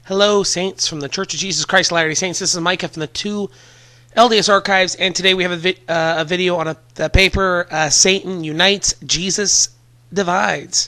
Hello, Saints from the Church of Jesus Christ of Latter-day Saints. This is Micah from the 2 LDS Archives, and today we have a video on the paper, Satan Unites, Jesus Divides.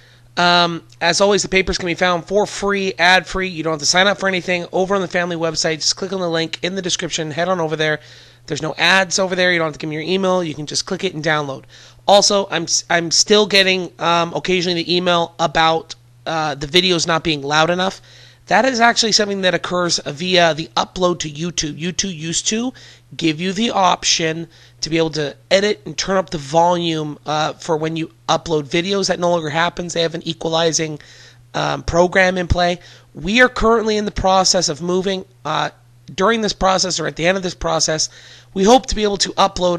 As always, the papers can be found for free, ad-free. You don't have to sign up for anything over on the family website. Just click on the link in the description. Head on over there. There's no ads over there. You don't have to give me your email. You can just click it and download. Also, I'm still getting occasionally the email about the videos not being loud enough. That is actually something that occurs via the upload to YouTube. YouTube used to give you the option to be able to edit and turn up the volume for when you upload videos. That no longer happens. They have an equalizing program in play. We are currently in the process of moving. During this process, or at the end of this process, we hope to be able to upload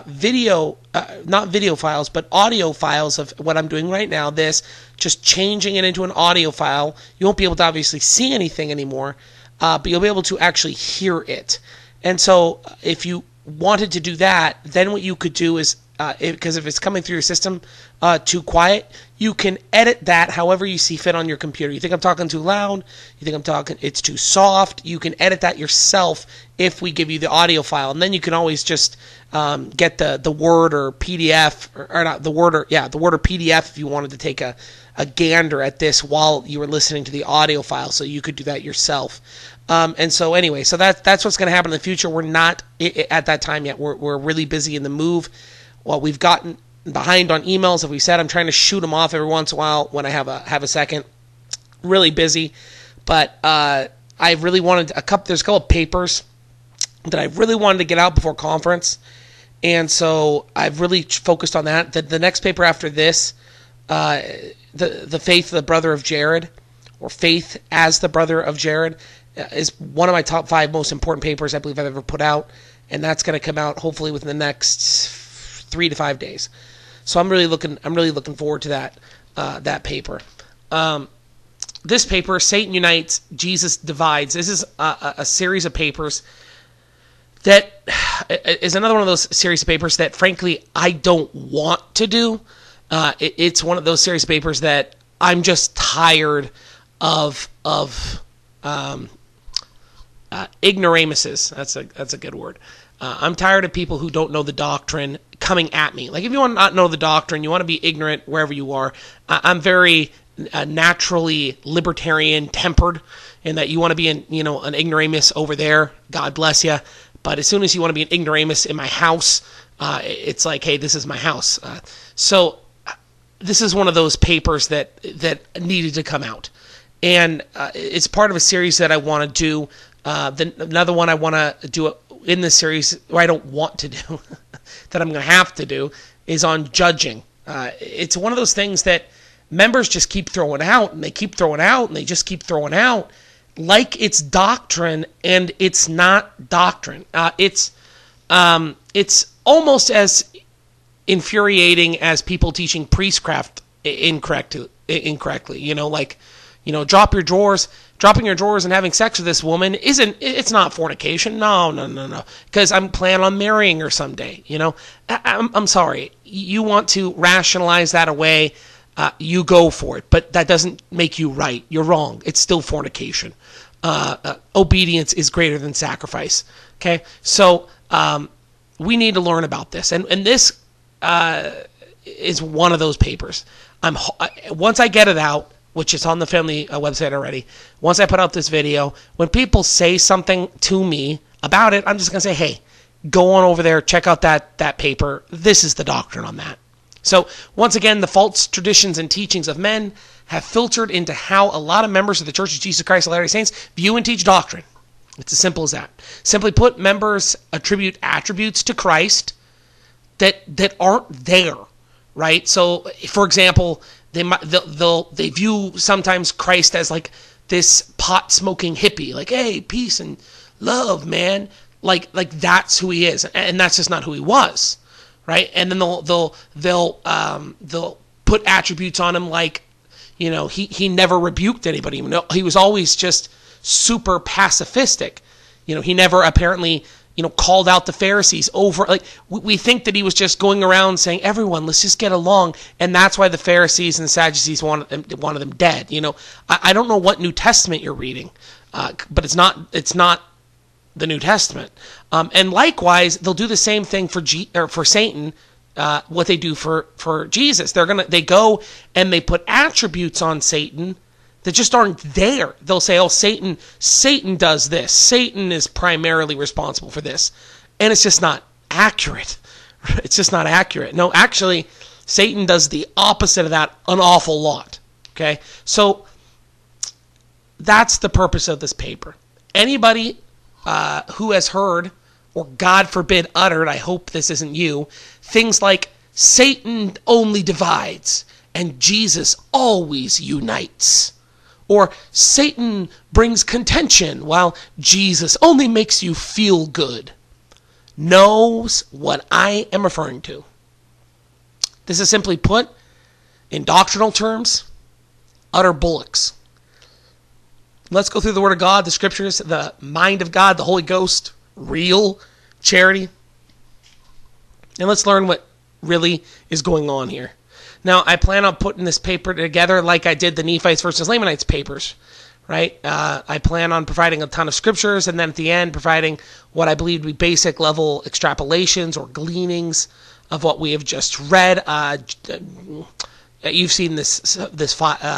not video files, but audio files of what I'm doing right now, just changing it into an audio file. You won't be able to obviously see anything anymore, but you'll be able to actually hear it. And so if you wanted to do that, then what you could do is, because if it's coming through your system too quiet, you can edit that however you see fit on your computer. You think I'm talking too loud? You think it's too soft? You can edit that yourself if we give you the audio file, and then you can always just get the Word or PDF, or not the Word or the Word or PDF if you wanted to take a gander at this while you were listening to the audio file, so you could do that yourself. And so anyway, so that's what's going to happen in the future. We're not at that time yet. We're really busy in the move. Well, we've gotten behind on emails. As we said, I'm trying to shoot them off every once in a while when I have a second. Really busy, but I really wanted there's a couple of papers that I really wanted to get out before conference, and so I've really focused on that. The next paper after this, the Faith of the Brother of Jared, or Faith as the Brother of Jared, is one of my top 5 most important papers I believe I've ever put out, and that's going to come out hopefully within the next 3 to 5 days. So I'm really looking forward to that paper. This paper, Satan Unites, Jesus Divides. This is a series of papers that is another one of those series of papers that, frankly, I don't want to do. It's one of those series of papers that I'm just tired of ignoramuses. That's a good word. I'm tired of people who don't know the doctrine coming at me. Like, if you want to not know the doctrine, you want to be ignorant wherever you are. I'm very naturally libertarian tempered, in that you want to be an ignoramus over there. God bless you. But as soon as you want to be an ignoramus in my house, it's like, hey, this is my house. So this is one of those papers that needed to come out, and it's part of a series that I want to do. Another one I want to do in this series, or I don't want to do, that I'm going to have to do, is on judging. It's one of those things that members just keep throwing out, and they keep throwing out, and they just keep throwing out, like it's doctrine, and it's not doctrine. It's almost as infuriating as people teaching priestcraft incorrectly. Dropping your drawers and having sex with this woman it's not fornication. No. Because I'm planning on marrying her someday. I'm sorry. You want to rationalize that away, you go for it. But that doesn't make you right. You're wrong. It's still fornication. Obedience is greater than sacrifice. Okay? So, we need to learn about this. And this is one of those papers. Once I get it out, which is on the family website already, once I put out this video, when people say something to me about it, I'm just going to say, hey, go on over there, check out that paper. This is the doctrine on that. So, once again, the false traditions and teachings of men have filtered into how a lot of members of the Church of Jesus Christ of Latter-day Saints view and teach doctrine. It's as simple as that. Simply put, members attribute attributes to Christ that aren't there, right? So, for example, they view sometimes Christ as like this pot-smoking hippie, like, hey, peace and love, man. Like that's who he is, and that's just not who he was, right? And then they'll put attributes on him like, he never rebuked anybody. He was always just super pacifistic. He never apparently called out the Pharisees over. Like, we think that he was just going around saying, everyone, let's just get along. And that's why the Pharisees and the Sadducees wanted them dead. I don't know what New Testament you're reading, but it's not the New Testament. And likewise, they'll do the same thing for Satan, what they do for Jesus. They go and they put attributes on Satan that just aren't there. They'll say, oh, Satan does this. Satan is primarily responsible for this. And it's just not accurate. It's just not accurate. No, actually, Satan does the opposite of that an awful lot. Okay? So that's the purpose of this paper. Anybody who has heard, or God forbid uttered, I hope this isn't you, things like Satan only divides and Jesus always unites. Or Satan brings contention while Jesus only makes you feel good, knows what I am referring to. This is simply put, in doctrinal terms, utter bullocks. Let's go through the Word of God, the Scriptures, the mind of God, the Holy Ghost, real charity. And let's learn what really is going on here. Now, I plan on putting this paper together like I did the Nephites versus Lamanites papers, right? I plan on providing a ton of scriptures, and then at the end providing what I believe to be basic level extrapolations or gleanings of what we have just read. You've seen this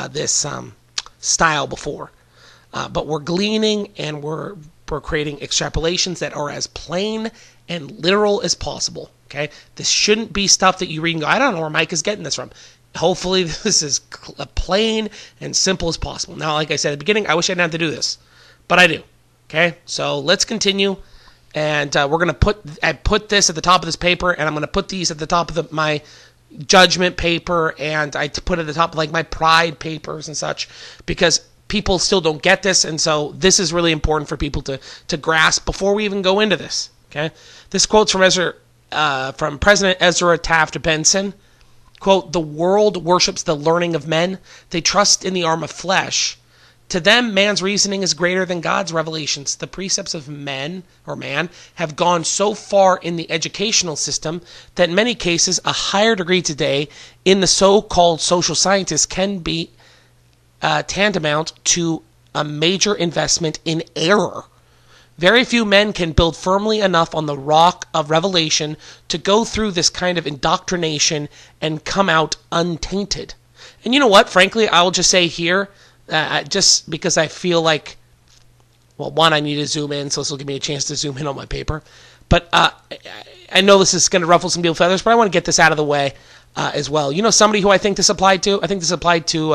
style before, but we're gleaning and we're creating extrapolations that are as plain and literal as possible. Okay, this shouldn't be stuff that you read and go, I don't know where Mike is getting this from. Hopefully this is plain and simple as possible. Now, like I said at the beginning, I wish I didn't have to do this, but I do. Okay, so let's continue, and we're gonna put this at the top of this paper, and I'm gonna put these at the top of my judgment paper, and I put it at the top of like my pride papers and such, because people still don't get this, and so this is really important for people to grasp before we even go into this. Okay, this quote's from President Ezra Taft Benson. Quote, "The world worships the learning of men. They trust in the arm of flesh. To them, man's reasoning is greater than God's revelations. The precepts of man have gone so far in the educational system that in many cases a higher degree today in the so-called social scientists can be tantamount to a major investment in error. Very few men can build firmly enough on the rock of revelation to go through this kind of indoctrination and come out untainted." And you know what? Frankly, I'll just say here, just because I feel like, well, one, I need to zoom in, so this will give me a chance to zoom in on my paper. But I know this is going to ruffle some people's feathers, but I want to get this out of the way as well. You know somebody who I think this applied to? I think this applied to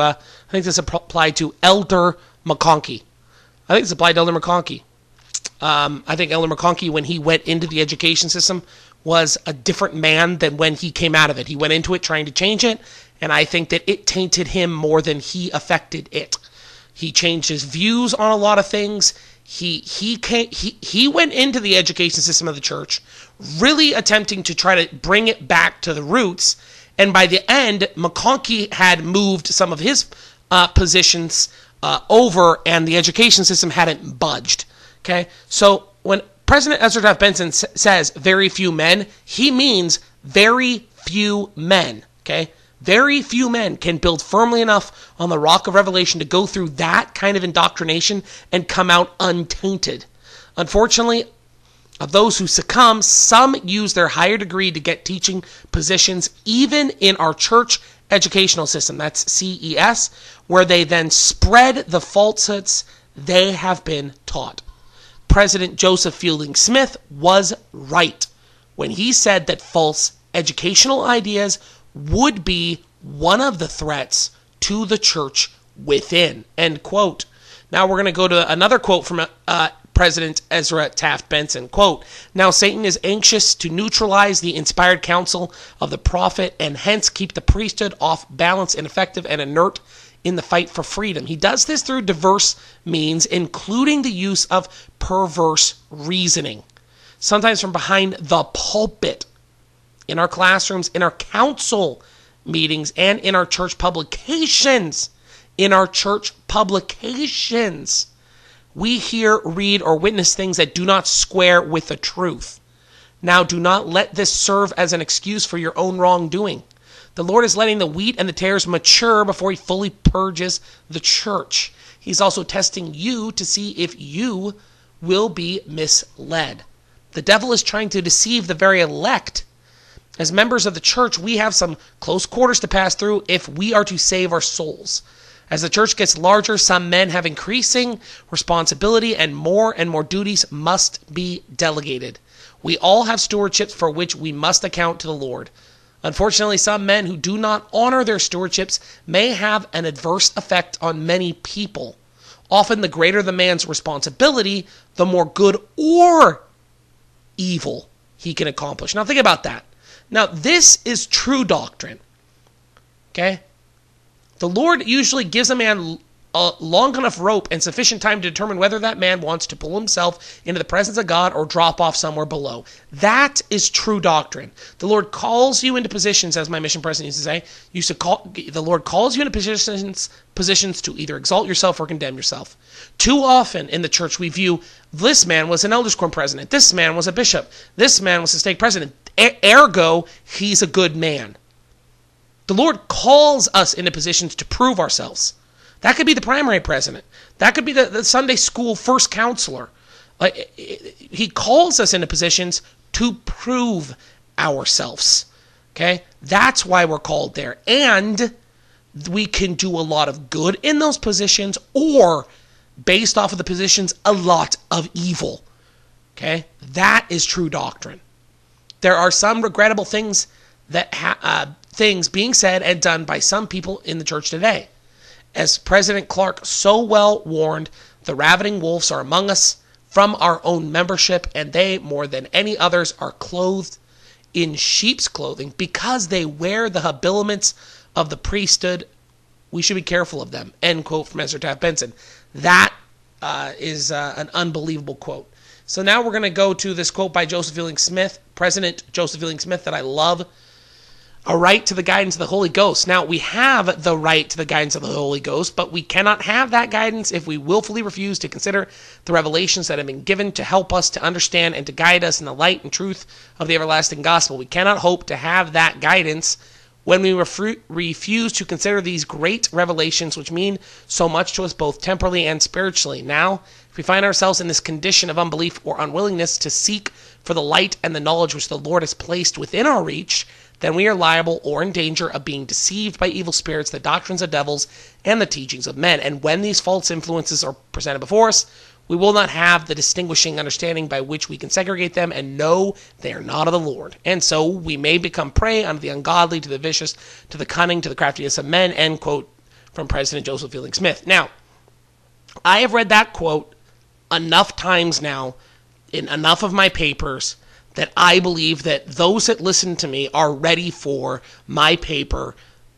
Elder McConkie. I think Elder McConkie, when he went into the education system, was a different man than when he came out of it. He went into it trying to change it, and I think that it tainted him more than he affected it. He changed his views on a lot of things. He went into the education system of the church really attempting to try to bring it back to the roots, and by the end, McConkie had moved some of his positions over, and the education system hadn't budged. Okay, so when President Ezra Taft Benson says very few men, he means very few men. Okay, very few men can build firmly enough on the rock of revelation to go through that kind of indoctrination and come out untainted. Unfortunately, of those who succumb, some use their higher degree to get teaching positions even in our church educational system, that's CES, where they then spread the falsehoods they have been taught. President Joseph Fielding Smith was right when he said that false educational ideas would be one of the threats to the church within. End quote. Now we're going to go to another quote from President Ezra Taft Benson. Quote, "Now Satan is anxious to neutralize the inspired counsel of the prophet and hence keep the priesthood off balance, ineffective, and inert in the fight for freedom. He does this through diverse means, including the use of perverse reasoning, sometimes from behind the pulpit, in our classrooms, in our council meetings, and in our church publications. we hear, read, or witness things that do not square with the truth. Now do not let this serve as an excuse for your own wrongdoing. The Lord is letting the wheat and the tares mature before he fully purges the church. He's also testing you to see if you will be misled. The devil is trying to deceive the very elect. As members of the church, we have some close quarters to pass through if we are to save our souls. As the church gets larger, some men have increasing responsibility and more duties must be delegated. We all have stewardships for which we must account to the Lord. Unfortunately, some men who do not honor their stewardships may have an adverse effect on many people. Often, the greater the man's responsibility, the more good or evil he can accomplish. Now, think about that. Now, this is true doctrine. Okay? The Lord usually gives a man a long enough rope and sufficient time to determine whether that man wants to pull himself into the presence of God or drop off somewhere below. That is true doctrine. The Lord calls you into positions, as my mission president used to say, the Lord calls you into positions to either exalt yourself or condemn yourself. Too often in the church we view, this man was an elders quorum president, this man was a bishop, this man was a stake president, ergo, he's a good man. The Lord calls us into positions to prove ourselves. That could be the primary president. That could be the Sunday school first counselor. He calls us into positions to prove ourselves. Okay? That's why we're called there. And we can do a lot of good in those positions, or based off of the positions, a lot of evil. Okay? That is true doctrine. There are some regrettable things things being said and done by some people in the church today. As President Clark so well warned, the ravening wolves are among us from our own membership, and they, more than any others, are clothed in sheep's clothing because they wear the habiliments of the priesthood. We should be careful of them. End quote from Ezra Taft Benson. That is an unbelievable quote. So now we're going to go to this quote by Joseph Fielding Smith, President Joseph Fielding Smith, that I love. A right to the guidance of the Holy Ghost. Now, we have the right to the guidance of the Holy Ghost, but we cannot have that guidance if we willfully refuse to consider the revelations that have been given to help us to understand and to guide us in the light and truth of the everlasting gospel. We cannot hope to have that guidance when we refuse to consider these great revelations which mean so much to us both temporally and spiritually. Now, if we find ourselves in this condition of unbelief or unwillingness to seek for the light and the knowledge which the Lord has placed within our reach, then we are liable or in danger of being deceived by evil spirits, the doctrines of devils, and the teachings of men. And when these false influences are presented before us, we will not have the distinguishing understanding by which we can segregate them and know they are not of the Lord. And so we may become prey unto the ungodly, to the vicious, to the cunning, to the craftiness of men, end quote from President Joseph Fielding Smith. Now, I have read that quote enough times now in enough of my papers that I believe that those that listen to me are ready for my paper,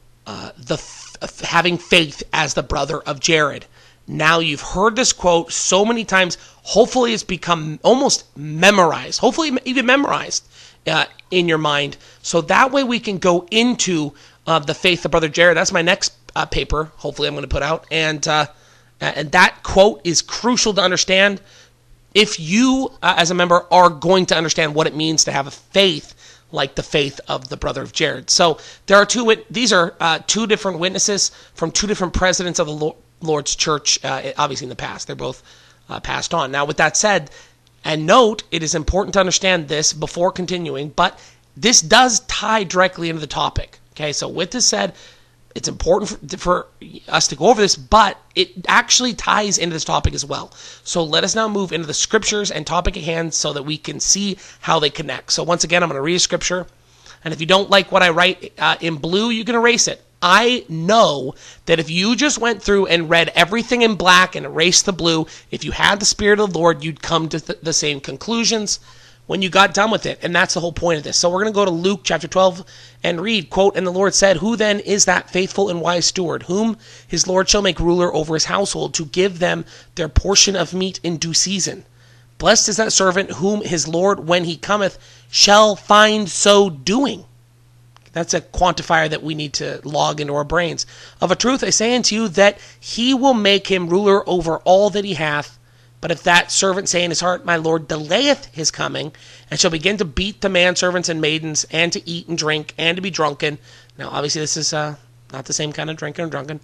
having faith as the brother of Jared. Now you've heard this quote so many times, hopefully it's become almost memorized, hopefully even memorized in your mind, so that way we can go into the faith of Brother Jared. That's my next paper, hopefully I'm going to put out, and that quote is crucial to understand if you, as a member, are going to understand what it means to have a faith like the faith of the brother of Jared. So there are these are two different witnesses from two different presidents of the Lord's church, obviously in the past. They're both passed on. Now, with that said, and note, it is important to understand this before continuing, but this does tie directly into the topic. Okay, so with this said, it's important for us to go over this, but it actually ties into this topic as well. So let us now move into the scriptures and topic at hand so that we can see how they connect. So once again, I'm going to read a scripture. And if you don't like what I write in blue, you can erase it. I know that if you just went through and read everything in black and erased the blue, if you had the Spirit of the Lord, you'd come to the same conclusions when you got done with it. And that's the whole point of this. So we're going to go to Luke chapter 12 and read, quote, "And the Lord said, Who then is that faithful and wise steward, whom his Lord shall make ruler over his household, to give them their portion of meat in due season? Blessed is that servant whom his Lord, when he cometh, shall find so doing." That's a quantifier that we need to log into our brains. "Of a truth I say unto you, that he will make him ruler over all that he hath. But if that servant say in his heart, my Lord delayeth his coming, and shall begin to beat the manservants and maidens, and to eat and drink, and to be drunken. Now, obviously, this is not the same kind of drinking or drunken.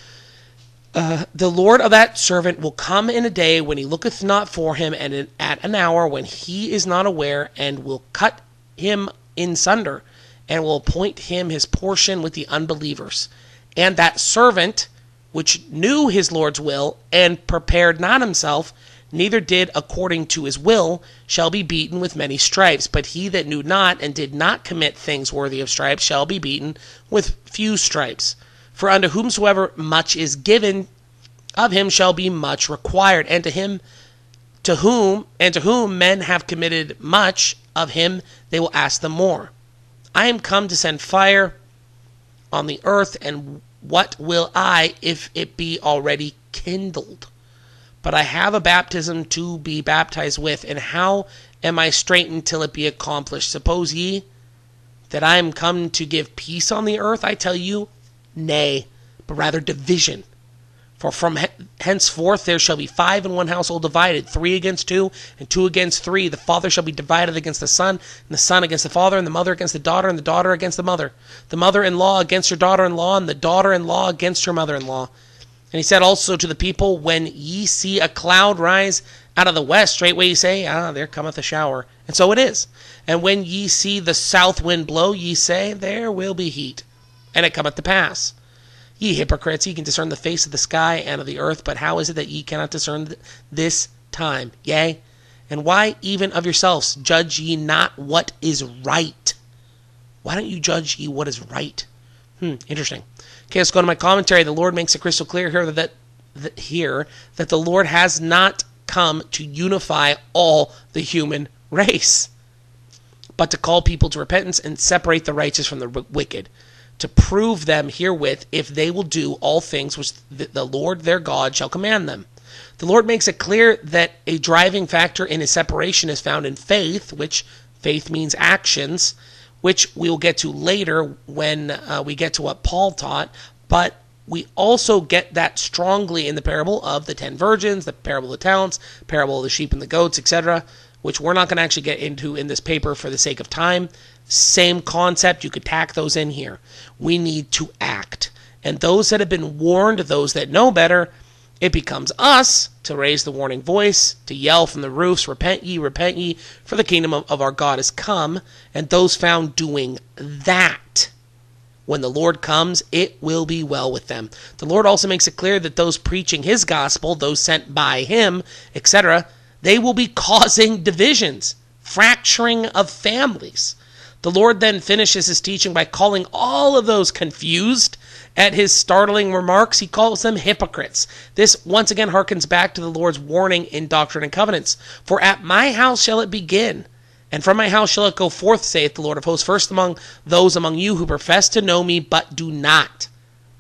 The Lord of that servant will come in a day when he looketh not for him, and at an hour when he is not aware, and will cut him in sunder, and will appoint him his portion with the unbelievers. And that servant which knew his Lord's will, and prepared not himself, neither did according to his will, shall be beaten with many stripes. But he that knew not, and did not commit things worthy of stripes, shall be beaten with few stripes. For unto whomsoever much is given, of him shall be much required. And to whom men have committed much, of him they will ask them more. I am come to send fire on the earth, and what will I, if it be already kindled? But I have a baptism to be baptized with, and how am I straitened till it be accomplished? Suppose ye that I am come to give peace on the earth? I tell you, nay, but rather division. For from henceforth there shall be 5 in one household divided, 3 against 2, and 2 against 3. The father shall be divided against the son, and the son against the father, and the mother against the daughter, and the daughter against the mother. The mother-in-law against her daughter-in-law, and the daughter-in-law against her mother-in-law. And he said also to the people, when ye see a cloud rise out of the west, straightway ye say, there cometh a shower. And so it is. And when ye see the south wind blow, ye say, there will be heat. And it cometh to pass. Ye hypocrites, ye can discern the face of the sky and of the earth, but how is it that ye cannot discern this time? Yea, and why even of yourselves judge ye not what is right? Why don't you judge ye what is right? Interesting. Okay, let's go to my commentary. The Lord makes it crystal clear here that the Lord has not come to unify all the human race, but to call people to repentance and separate the righteous from the wicked, to prove them herewith if they will do all things which the Lord their God shall command them. The Lord makes it clear that a driving factor in his separation is found in faith, which faith means actions, which we will get to later when we get to what Paul taught, but we also get that strongly in the parable of the 10 virgins, the parable of the talents, parable of the sheep and the goats, etc., which we're not going to actually get into in this paper for the sake of time. Same concept, you could tack those in here. We need to act. And those that have been warned, those that know better, it becomes us to raise the warning voice, to yell from the roofs, repent ye, for the kingdom of our God is come. And those found doing that, when the Lord comes, it will be well with them. The Lord also makes it clear that those preaching his gospel, those sent by him, etc., they will be causing divisions, fracturing of families. The Lord then finishes his teaching by calling all of those confused at his startling remarks. He calls them hypocrites. This once again harkens back to the Lord's warning in Doctrine and Covenants. For at my house shall it begin, and from my house shall it go forth, saith the Lord of hosts, first among those among you who profess to know me, but do not.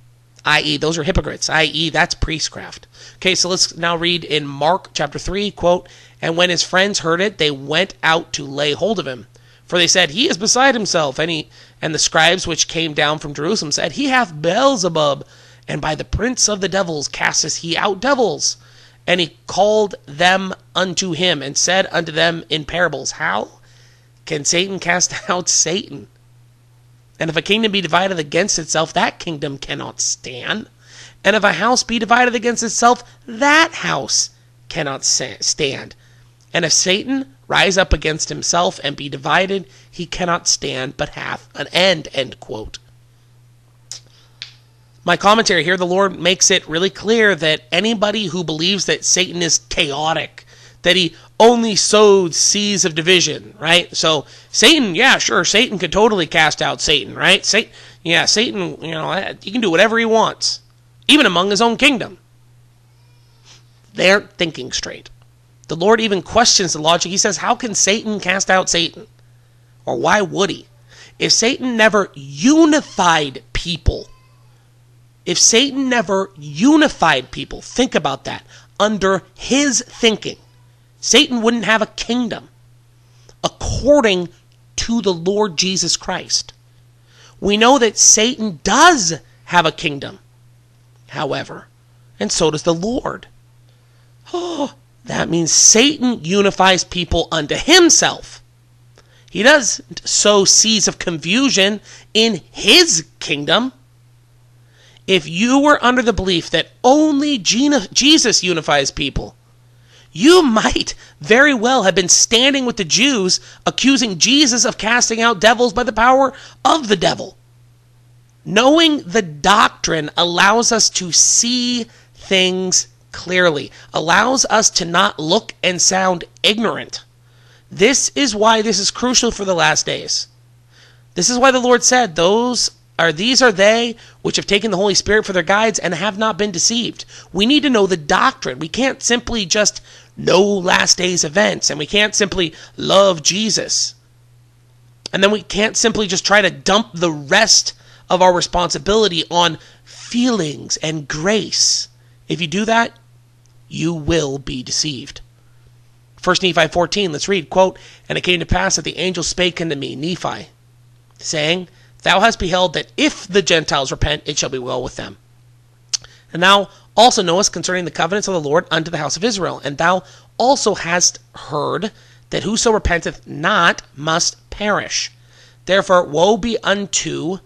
I.e., those are hypocrites. I.e., that's priestcraft. Okay, so let's now read in Mark chapter 3, quote, and when his friends heard it, they went out to lay hold of him. For they said, he is beside himself. And the scribes which came down from Jerusalem said, he hath Beelzebub, and by the prince of the devils casteth he out devils. And he called them unto him, and said unto them in parables, how can Satan cast out Satan? And if a kingdom be divided against itself, that kingdom cannot stand. And if a house be divided against itself, that house cannot stand. And if Satan rise up against himself and be divided, he cannot stand, but hath an end. End quote. My commentary here, the Lord makes it really clear that anybody who believes that Satan is chaotic, that he only sows seeds of division, right? So Satan, yeah, sure, Satan could totally cast out Satan, right? Satan, he can do whatever he wants, even among his own kingdom. They aren't thinking straight. The Lord even questions the logic. He says, how can Satan cast out Satan? Or why would he? If Satan never unified people, think about that, under his thinking, Satan wouldn't have a kingdom according to the Lord Jesus Christ. We know that Satan does have a kingdom, however, and so does the Lord. Oh, That means Satan unifies people unto himself. He doesn't sow seeds of confusion in his kingdom. If you were under the belief that only Jesus unifies people, you might very well have been standing with the Jews accusing Jesus of casting out devils by the power of the devil. Knowing the doctrine allows us to see things clearly, allows us to not look and sound ignorant. This is why this is crucial for the last days. This is why the Lord said, these are they which have taken the Holy Spirit for their guides and have not been deceived. We need to know the doctrine. We can't simply just know last days events, and we can't simply love Jesus. And then we can't simply just try to dump the rest of our responsibility on feelings and grace. If you do that, you will be deceived. 1 Nephi 14, let's read, quote, "And it came to pass that the angel spake unto me, Nephi, saying, Thou hast beheld that if the Gentiles repent, it shall be well with them. And thou also knowest concerning the covenants of the Lord unto the house of Israel. And thou also hast heard that whoso repenteth not must perish. Therefore woe be unto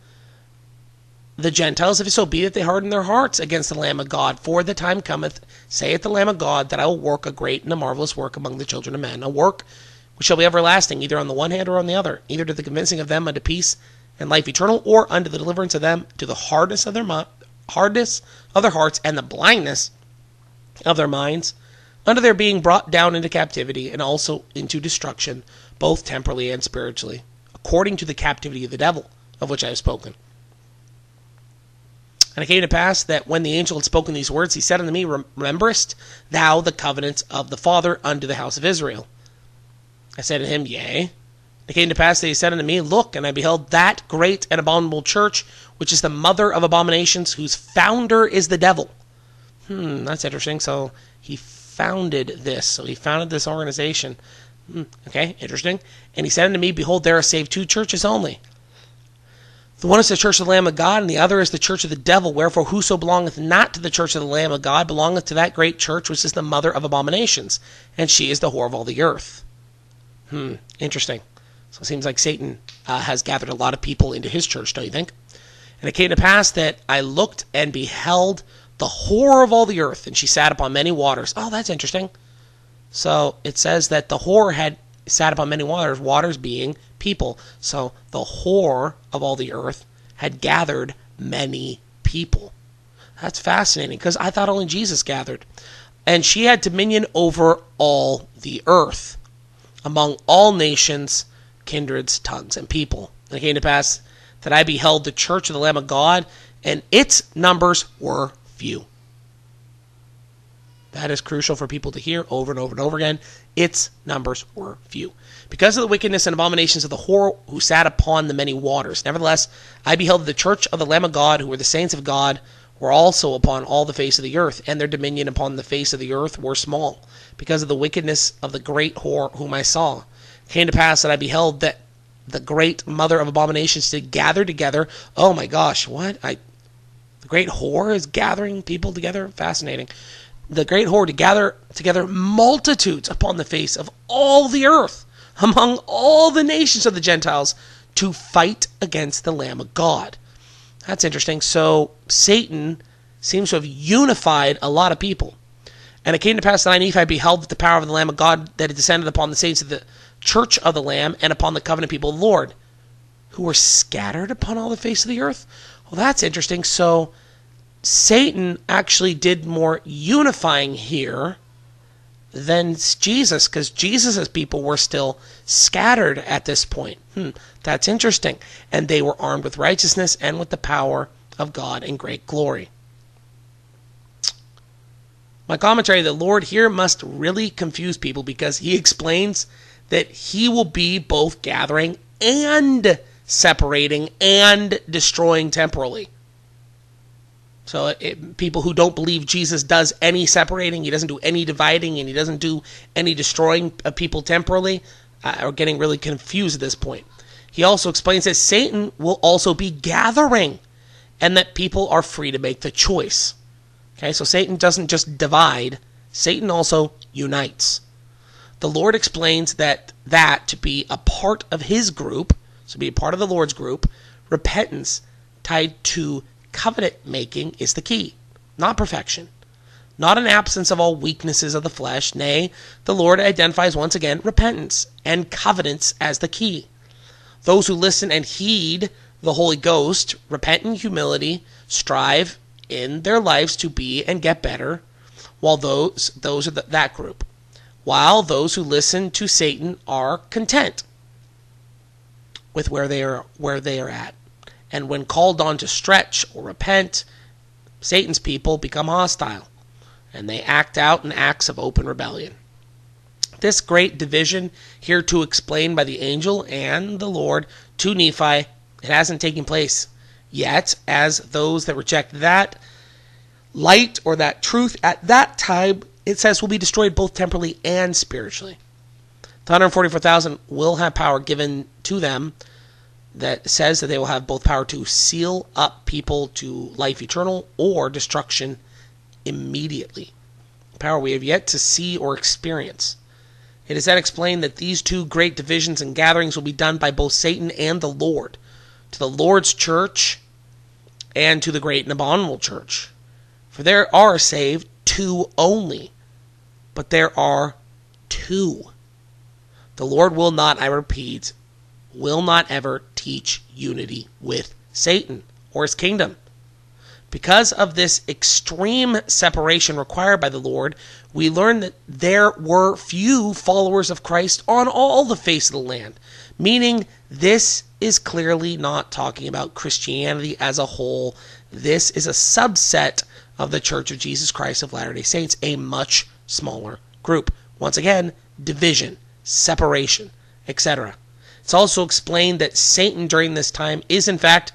the Gentiles, if it so be that they harden their hearts against the Lamb of God. For the time cometh, saith the Lamb of God, that I will work a great and a marvelous work among the children of men, a work which shall be everlasting, either on the one hand or on the other, either to the convincing of them unto peace and life eternal, or unto the deliverance of them to the hardness of their hearts, and the blindness of their minds, unto their being brought down into captivity, and also into destruction, both temporally and spiritually, according to the captivity of the devil, of which I have spoken. And it came to pass that when the angel had spoken these words, he said unto me, Rememberest thou the covenants of the Father unto the house of Israel? I said to him, Yea. It came to pass that he said unto me, Look, and I beheld that great and abominable church, which is the mother of abominations, whose founder is the devil. That's interesting. So he founded this. So he founded this organization. Okay, interesting. And he said unto me, Behold, there are saved two churches only. The one is the church of the Lamb of God, and the other is the church of the devil. Wherefore whoso belongeth not to the church of the Lamb of God belongeth to that great church, which is the mother of abominations, and she is the whore of all the earth. Interesting. So it seems like Satan has gathered a lot of people into his church, don't you think? And it came to pass that I looked and beheld the whore of all the earth, and she sat upon many waters. Oh, that's interesting. So it says that the whore had sat upon many waters, waters being people. So the whore of all the earth had gathered many people. That's fascinating, because I thought only Jesus gathered. And she had dominion over all the earth, among all nations, kindreds, tongues, and people. And it came to pass that I beheld the church of the Lamb of God, and its numbers were few. That is crucial for people to hear over and over and over again. Its numbers were few, because of the wickedness and abominations of the whore who sat upon the many waters. Nevertheless, I beheld the church of the Lamb of God, who were the saints of God, were also upon all the face of the earth, and their dominion upon the face of the earth were small, because of the wickedness of the great whore whom I saw. It came to pass that I beheld that the great mother of abominations did gather together. Oh my gosh, what? The great whore is gathering people together? Fascinating. The great whore to gather together multitudes upon the face of all the earth, among all the nations of the Gentiles, to fight against the Lamb of God. That's interesting. So Satan seems to have unified a lot of people. And it came to pass that I, Nephi, beheld the power of the Lamb of God that had descended upon the saints of the church of the Lamb and upon the covenant people of the Lord, who were scattered upon all the face of the earth. Well, that's interesting. So Satan actually did more unifying here than Jesus, because Jesus' people were still scattered at this point. That's interesting. And they were armed with righteousness and with the power of God in great glory. My commentary, the Lord here must really confuse people, because he explains that he will be both gathering and separating and destroying temporally. So people who don't believe Jesus does any separating, he doesn't do any dividing, and he doesn't do any destroying of people temporally, are getting really confused at this point. He also explains that Satan will also be gathering, and that people are free to make the choice. Okay, so Satan doesn't just divide, Satan also unites. The Lord explains that to be a part of his group, so be a part of the Lord's group, repentance tied to covenant making is the key, not perfection, not an absence of all weaknesses of the flesh. Nay, the Lord identifies once again repentance and covenants as the key. Those who listen and heed the Holy Ghost repent in humility, strive in their lives to be and get better, while those are that group. While those who listen to Satan are content with where they are at. And when called on to stretch or repent, Satan's people become hostile, and they act out in acts of open rebellion. This great division, here to explain by the angel and the Lord to Nephi, it hasn't taken place yet, as those that reject that light or that truth at that time, it says, will be destroyed both temporally and spiritually. The 144,000 will have power given to them that says that they will have both power to seal up people to life eternal or destruction immediately. Power we have yet to see or experience. It is then explained that these two great divisions and gatherings will be done by both Satan and the Lord, to the Lord's church and to the great and abominable church. For there are saved two only, but there are two. The Lord will not, I repeat, will not ever teach unity with Satan or his kingdom. Because of this extreme separation required by the Lord, we learn that there were few followers of Christ on all the face of the land, meaning this is clearly not talking about Christianity as a whole. This is a subset of the Church of Jesus Christ of Latter-day Saints, a much smaller group. Once again, division, separation, etc. It's also explained that Satan during this time is in fact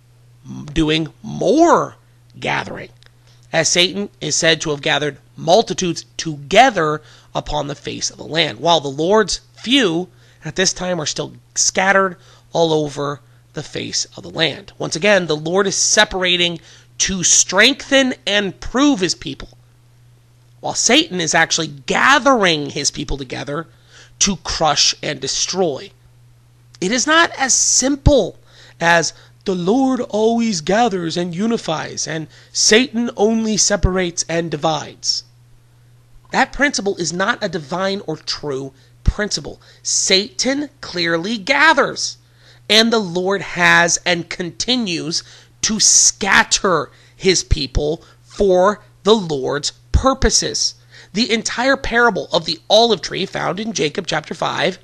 doing more gathering, as Satan is said to have gathered multitudes together upon the face of the land, while the Lord's few at this time are still scattered all over the face of the land. Once again, the Lord is separating to strengthen and prove his people, while Satan is actually gathering his people together to crush and destroy. It is not as simple as the Lord always gathers and unifies, and Satan only separates and divides. That principle is not a divine or true principle. Satan clearly gathers, and the Lord has and continues to scatter his people for the Lord's purposes. The entire parable of the olive tree found in Jacob chapter 5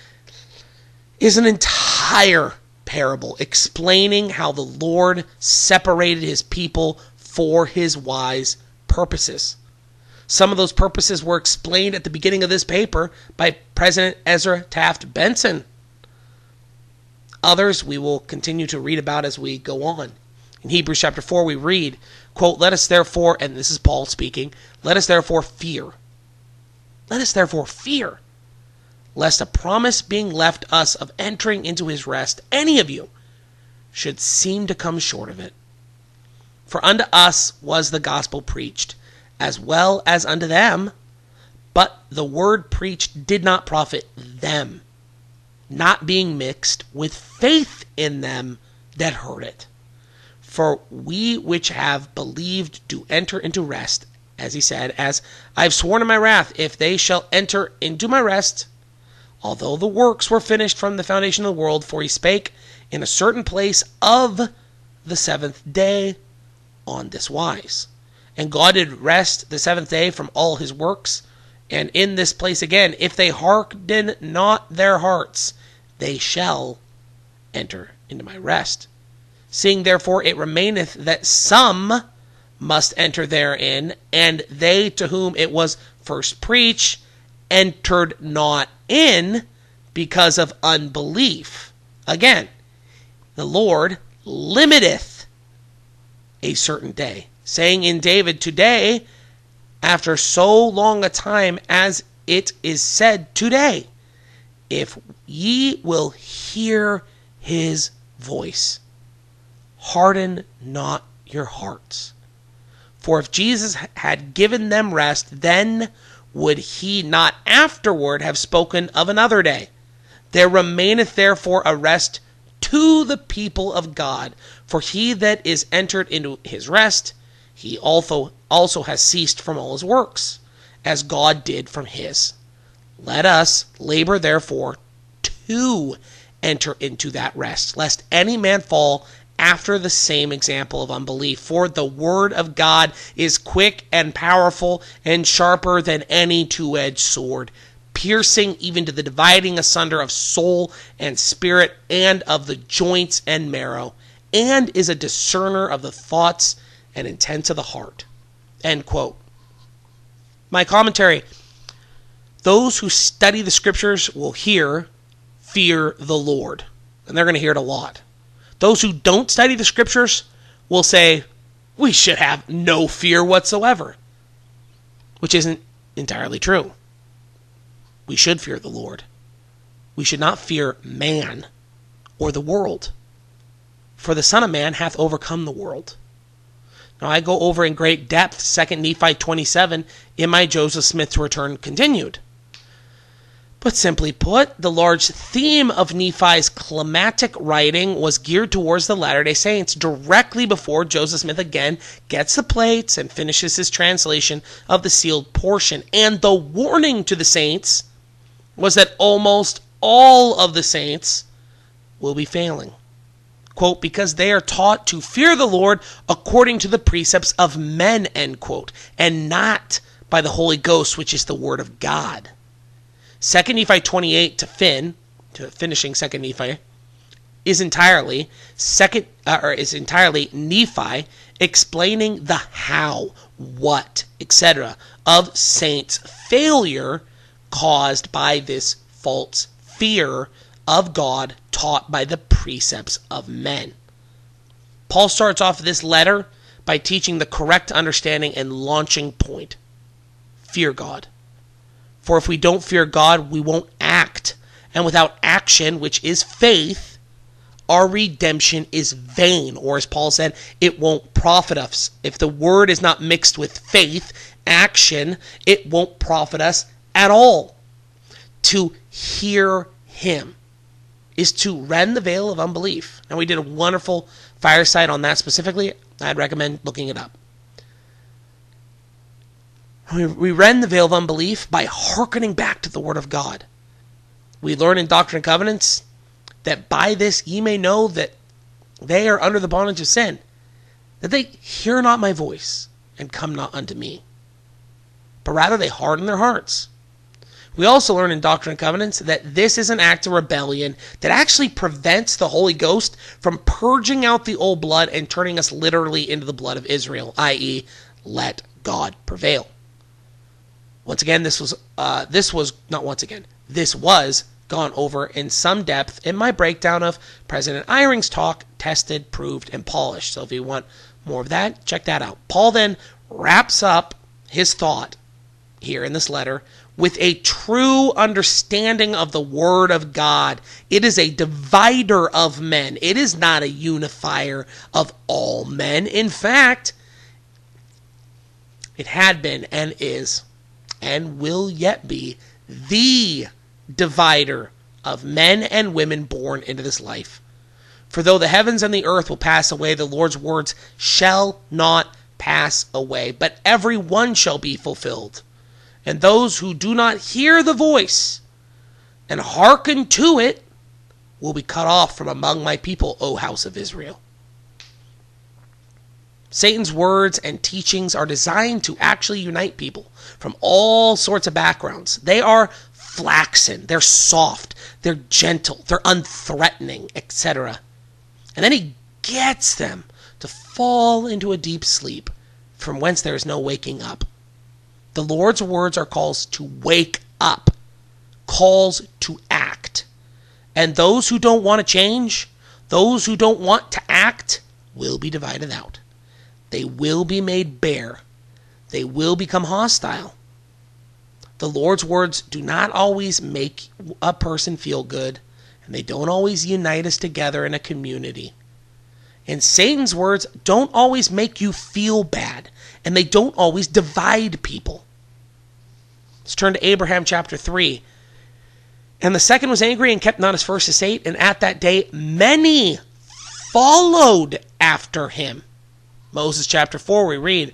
is an entire parable explaining how the Lord separated his people for his wise purposes. Some of those purposes were explained at the beginning of this paper by President Ezra Taft Benson. Others we will continue to read about as we go on. In Hebrews chapter 4 we read, quote, "Let us therefore," and this is Paul speaking, "let us therefore fear. Let us therefore fear, lest a promise being left us of entering into his rest, any of you should seem to come short of it. For unto us was the gospel preached, as well as unto them, but the word preached did not profit them, not being mixed with faith in them that heard it. For we which have believed do enter into rest, as he said, as I have sworn in my wrath, if they shall enter into my rest, although the works were finished from the foundation of the world, for he spake in a certain place of the seventh day on this wise. And God did rest the seventh day from all his works. And in this place again, if they harden not their hearts, they shall enter into my rest. Seeing therefore it remaineth that some must enter therein, and they to whom it was first preached entered not in because of unbelief." Again, the Lord limiteth a certain day, saying in David, "Today, after so long a time, as it is said today, if ye will hear his voice, harden not your hearts. For if Jesus had given them rest, then would he not afterward have spoken of another day? There remaineth therefore a rest to the people of God. For he that is entered into his rest, he also has ceased from all his works, as God did from his. Let us labor therefore to enter into that rest, lest any man fall after the same example of unbelief. For the word of God is quick and powerful and sharper than any two-edged sword, piercing even to the dividing asunder of soul and spirit and of the joints and marrow, and is a discerner of the thoughts and intents of the heart. End quote. My commentary: those who study the scriptures will hear, fear the Lord. And they're going to hear it a lot. Those who don't study the scriptures will say, we should have no fear whatsoever. Which isn't entirely true. We should fear the Lord. We should not fear man or the world. For the Son of Man hath overcome the world. Now I go over in great depth 2 Nephi 27 in my Joseph Smith's Return Continued. But simply put, the large theme of Nephi's climatic writing was geared towards the Latter-day Saints directly before Joseph Smith again gets the plates and finishes his translation of the sealed portion. And the warning to the saints was that almost all of the saints will be failing. Quote, because they are taught to fear the Lord according to the precepts of men, end quote, and not by the Holy Ghost, which is the word of God. 2 Nephi 28 to finishing 2 Nephi, is entirely Nephi explaining the how, what, etc. of saints' failure caused by this false fear of God taught by the precepts of men. Paul starts off this letter by teaching the correct understanding and launching point. Fear God. For if we don't fear God, we won't act. And without action, which is faith, our redemption is vain. Or as Paul said, it won't profit us. If the word is not mixed with faith, action, it won't profit us at all. To hear him is to rend the veil of unbelief. And we did a wonderful fireside on that specifically. I'd recommend looking it up. We rend the veil of unbelief by hearkening back to the Word of God. We learn in Doctrine and Covenants that by this ye may know that they are under the bondage of sin, that they hear not my voice and come not unto me, but rather they harden their hearts. We also learn in Doctrine and Covenants that this is an act of rebellion that actually prevents the Holy Ghost from purging out the old blood and turning us literally into the blood of Israel, i.e., let God prevail. Once again, this was gone over in some depth in my breakdown of President Eyring's talk, Tested, Proved, and Polished. So if you want more of that, check that out. Paul then wraps up his thought here in this letter with a true understanding of the Word of God. It is a divider of men. It is not a unifier of all men. In fact, it had been and is and will yet be the divider of men and women born into this life. For though the heavens and the earth will pass away, the Lord's words shall not pass away, but every one shall be fulfilled. And those who do not hear the voice and hearken to it will be cut off from among my people, O house of Israel. Satan's words and teachings are designed to actually unite people from all sorts of backgrounds. They are flaxen, they're soft, they're gentle, they're unthreatening, etc. And then he gets them to fall into a deep sleep from whence there is no waking up. The Lord's words are calls to wake up, calls to act. And those who don't want to change, those who don't want to act, will be divided out. They will be made bare. They will become hostile. The Lord's words do not always make a person feel good, and they don't always unite us together in a community. And Satan's words don't always make you feel bad, and they don't always divide people. Let's turn to Abraham chapter 3. And the second was angry and kept not his first estate, and at that day many followed after him. Moses chapter 4, we read,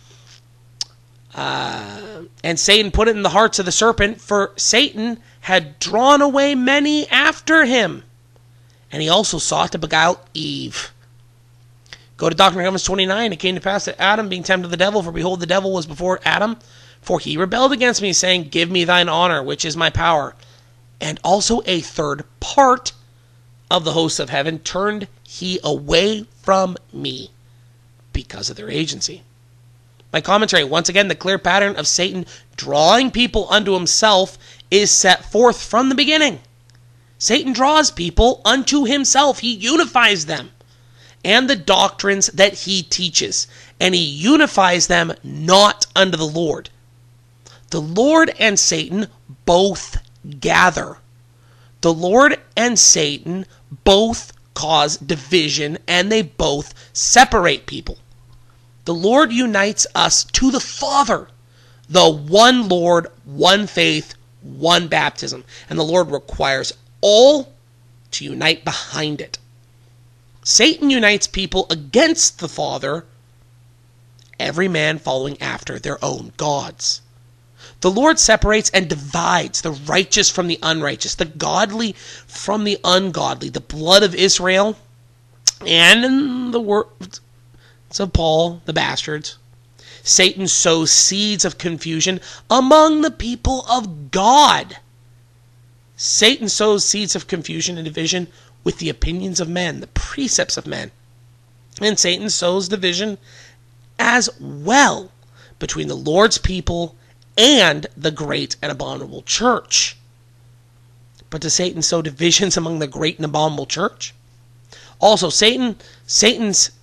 and Satan put it in the hearts of the serpent, for Satan had drawn away many after him, and he also sought to beguile Eve. Go to Doctrine and Covenants 29. It came to pass that Adam, being tempted of the devil, for behold, the devil was before Adam, for he rebelled against me, saying, give me thine honor, which is my power. And also a third part of the hosts of heaven turned he away from me because of their agency. My commentary, once again, the clear pattern of Satan drawing people unto himself is set forth from the beginning. Satan draws people unto himself. He unifies them and the doctrines that he teaches, and he unifies them not unto the Lord. The Lord and Satan both gather. The Lord and Satan both cause division, and they both separate people. The Lord unites us to the Father, the one Lord, one faith, one baptism, and the Lord requires all to unite behind it. Satan unites people against the Father, every man following after their own gods. The Lord separates and divides the righteous from the unrighteous, the godly from the ungodly, the blood of Israel, and in the words of Paul, the bastards. Satan sows seeds of confusion among the people of God. Satan sows seeds of confusion and division with the opinions of men, the precepts of men. And Satan sows division as well between the Lord's people and the great and abominable church. But does Satan sow divisions among the great and abominable church? Also, Satan's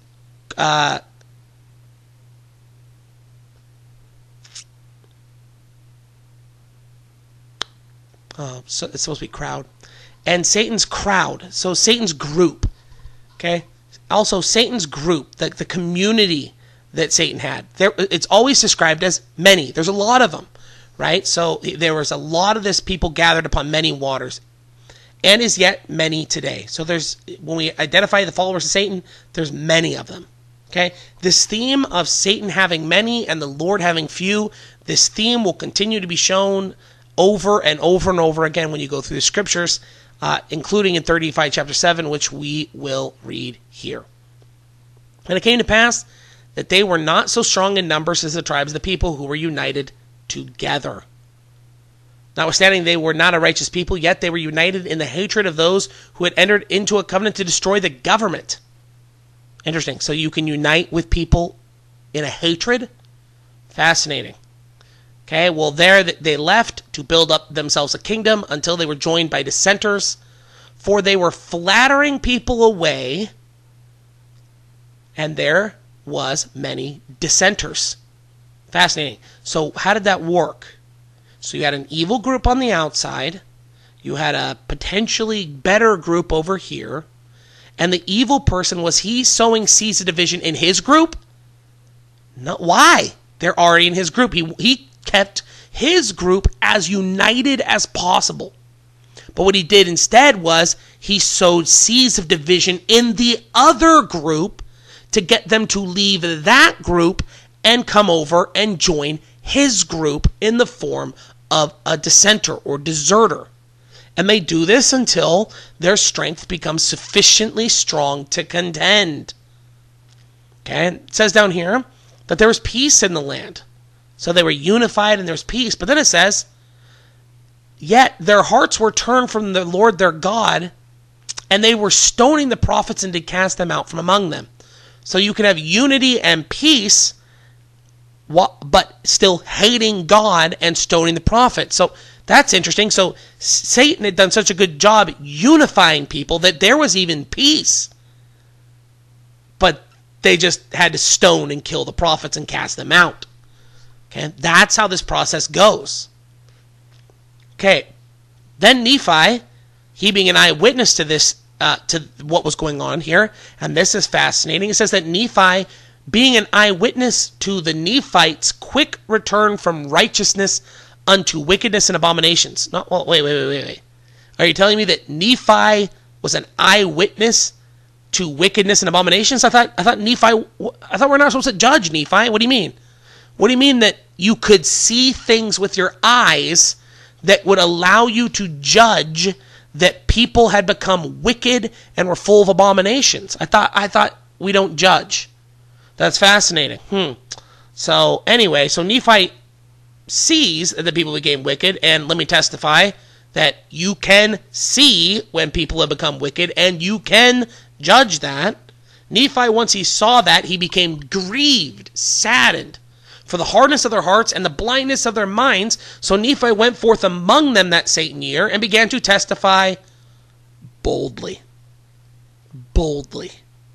so it's supposed to be crowd. And Satan's crowd, so Satan's group. Okay? Also, Satan's group, the community that Satan had. It's always described as many. There's a lot of them, right? So there was a lot of this people gathered upon many waters, and is yet many today. So when we identify the followers of Satan, there's many of them. Okay? This theme of Satan having many and the Lord having few, this theme will continue to be shown over and over and over again when you go through the scriptures, including in 3 Nephi chapter 7, which we will read here. And it came to pass that they were not so strong in numbers as the tribes of the people who were united together. Notwithstanding they were not a righteous people, yet they were united in the hatred of those who had entered into a covenant to destroy the government. Interesting. So you can unite with people in a hatred? Fascinating. Okay, well there they left to build up themselves a kingdom until they were joined by dissenters, for they were flattering people away, and there was many dissenters. Fascinating. So how did that work? So you had an evil group on the outside, you had a potentially better group over here, and the evil person, was he sowing seeds of division in his group? No. Why? They're already in his group. He kept his group as united as possible. But what he did instead was he sowed seeds of division in the other group to get them to leave that group and come over and join his group in the form of a dissenter or deserter. And they do this until their strength becomes sufficiently strong to contend. Okay, it says down here that there was peace in the land. So they were unified and there was peace. But then it says, yet their hearts were turned from the Lord their God, and they were stoning the prophets and did cast them out from among them. So you can have unity and peace, but still hating God and stoning the prophets. So that's interesting. So Satan had done such a good job unifying people that there was even peace. But they just had to stone and kill the prophets and cast them out. Okay, that's how this process goes. Okay, then Nephi, he being an eyewitness to this, to what was going on here, and this is fascinating. It says that Nephi, being an eyewitness to the Nephites' quick return from righteousness unto wickedness and abominations. Not, well, wait. Are you telling me that Nephi was an eyewitness to wickedness and abominations? I thought we're not supposed to judge Nephi. What do you mean? What do you mean that you could see things with your eyes that would allow you to judge that people had become wicked and were full of abominations? I thought we don't judge. That's fascinating. So anyway, so Nephi sees that the people became wicked, and let me testify that you can see when people have become wicked, and you can judge that. Nephi, once he saw that, he became grieved, saddened, for the hardness of their hearts and the blindness of their minds. So Nephi went forth among them that Satan year, and began to testify boldly. Boldly.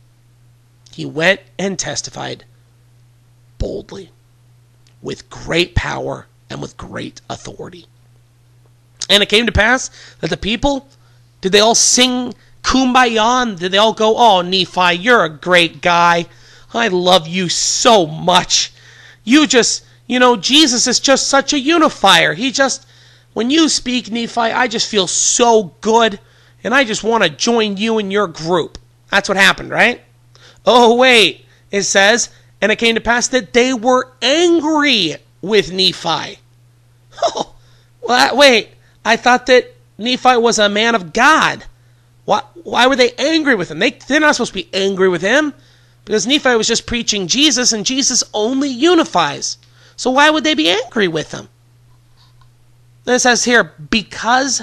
He went and testified boldly, with great power and with great authority. And it came to pass that the people, did they all sing Kumbaya? Did they all go, oh, Nephi, you're a great guy. I love you so much. You just, Jesus is just such a unifier. When you speak, Nephi, I just feel so good, and I just want to join you in your group. That's what happened, right? Oh, wait, it says, and it came to pass that they were angry with Nephi. Oh, wait, I thought that Nephi was a man of God. Why were they angry with him? They're not supposed to be angry with him, because Nephi was just preaching Jesus, and Jesus only unifies. So why would they be angry with him? Then it says here, because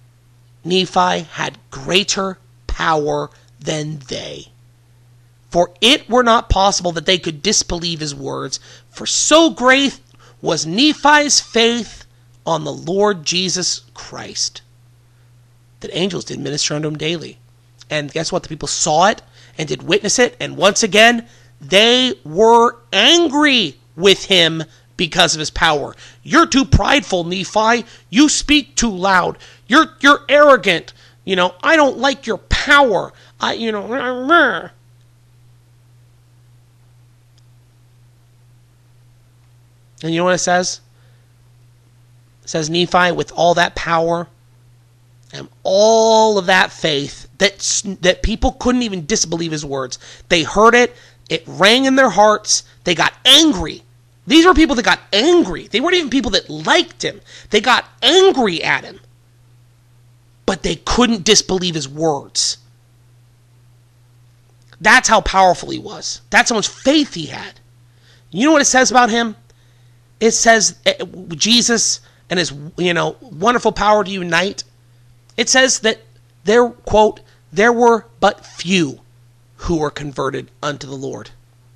Nephi had greater power than they. For it were not possible that they could disbelieve his words, for so great was Nephi's faith on the Lord Jesus Christ, that angels did minister unto him daily. And guess what? The people saw it and did witness it, and once again, they were angry with him because of his power. You're too prideful, Nephi. You speak too loud. You're arrogant. I don't like your power. And you know what it says? It says Nephi, with all that power and all of that faith, that people couldn't even disbelieve his words. They heard it. It rang in their hearts. They got angry. These were people that got angry. They weren't even people that liked him. They got angry at him. But they couldn't disbelieve his words. That's how powerful he was. That's how much faith he had. You know what it says about him? It says Jesus and his, wonderful power to unite. It says that there, quote, there were but few who were converted unto the Lord.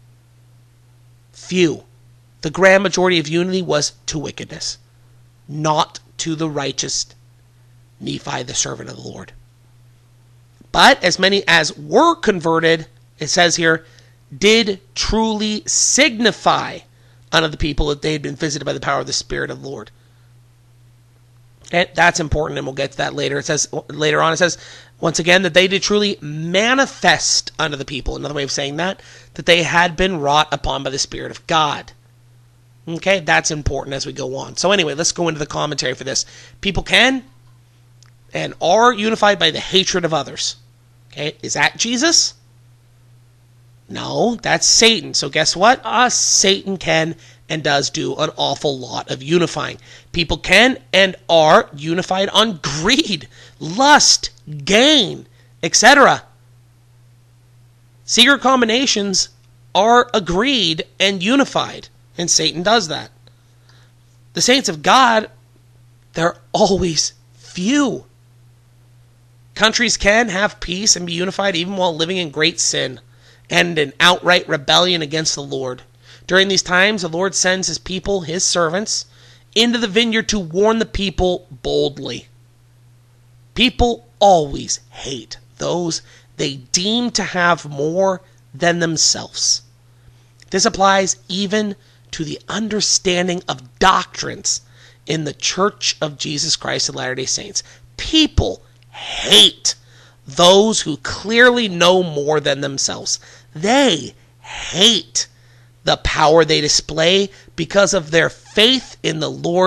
Few. The grand majority of unity was to wickedness, not to the righteous Nephi, the servant of the Lord. But as many as were converted, it says here, did truly signify unto the people that they had been visited by the power of the Spirit of the Lord. And that's important, and we'll get to that later. It says later on, once again, that they did truly manifest unto the people. Another way of saying that they had been wrought upon by the Spirit of God. Okay, that's important as we go on. So anyway, let's go into the commentary for this. People can and are unified by the hatred of others. Okay, is that Jesus? No, that's Satan. So guess what? Satan can and does do an awful lot of unifying. People can and are unified on greed, lust, gain, etc. Secret combinations are agreed and unified, and Satan does that. The saints of God, they're always few. Countries can have peace and be unified even while living in great sin and in outright rebellion against the Lord. During these times, the Lord sends his people, his servants, into the vineyard to warn the people boldly. People always hate those they deem to have more than themselves. This applies even to the understanding of doctrines in the Church of Jesus Christ of Latter-day Saints. People hate those who clearly know more than themselves. They hate the power they display because of their faith in the Lord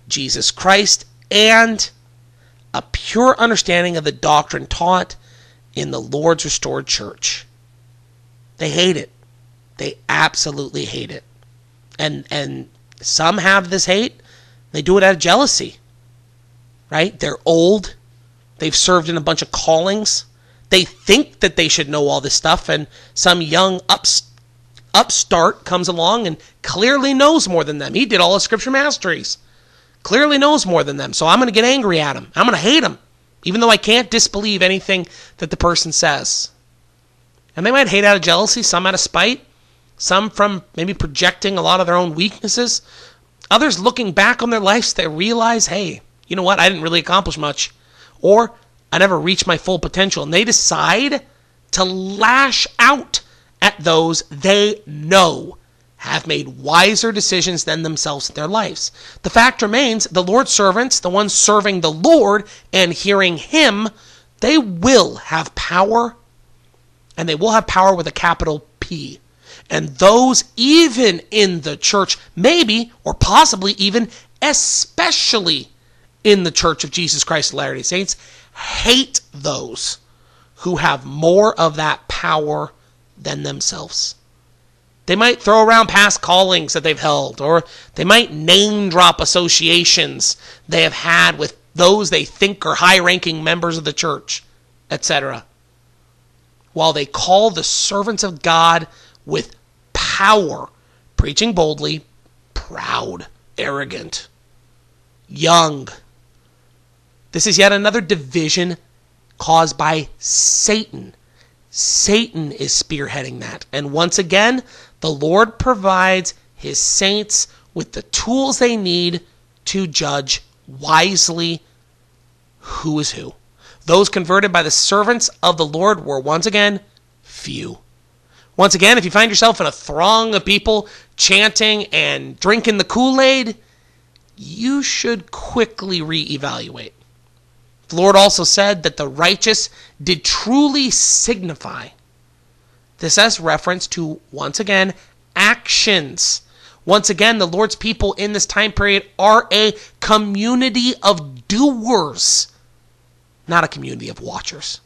Jesus Christ, and a pure understanding of the doctrine taught in the Lord's restored church. They hate it. They absolutely hate it. And some have this hate. They do it out of jealousy. Right? They're old. They've served in a bunch of callings. They think that they should know all this stuff, and some young upstart comes along and clearly knows more than them. He did all the scripture masteries. Clearly knows more than them. So I'm going to get angry at him. I'm going to hate him, even though I can't disbelieve anything that the person says. And they might hate out of jealousy, some out of spite, some from maybe projecting a lot of their own weaknesses. Others looking back on their lives, they realize, hey, you know what? I didn't really accomplish much. Or I never reached my full potential. And they decide to lash out at those they know have made wiser decisions than themselves in their lives. The fact remains, the Lord's servants, the ones serving the Lord and hearing Him, they will have power, and they will have power with a capital P. And those even in the church, maybe, or possibly even, especially in the Church of Jesus Christ of Latter-day Saints, hate those who have more of that power than themselves. They might throw around past callings that they've held, or they might name drop associations they have had with those they think are high-ranking members of the church, etc. While they call the servants of God with power, preaching boldly, proud, arrogant, young. This is yet another division caused by Satan. Satan is spearheading that. And once again, the Lord provides His saints with the tools they need to judge wisely who is who. Those converted by the servants of the Lord were once again few. Once again, if you find yourself in a throng of people chanting and drinking the Kool-Aid, you should quickly reevaluate. The Lord also said that the righteous did truly signify. This has reference to, once again, actions. Once again, the Lord's people in this time period are a community of doers, not a community of watchers.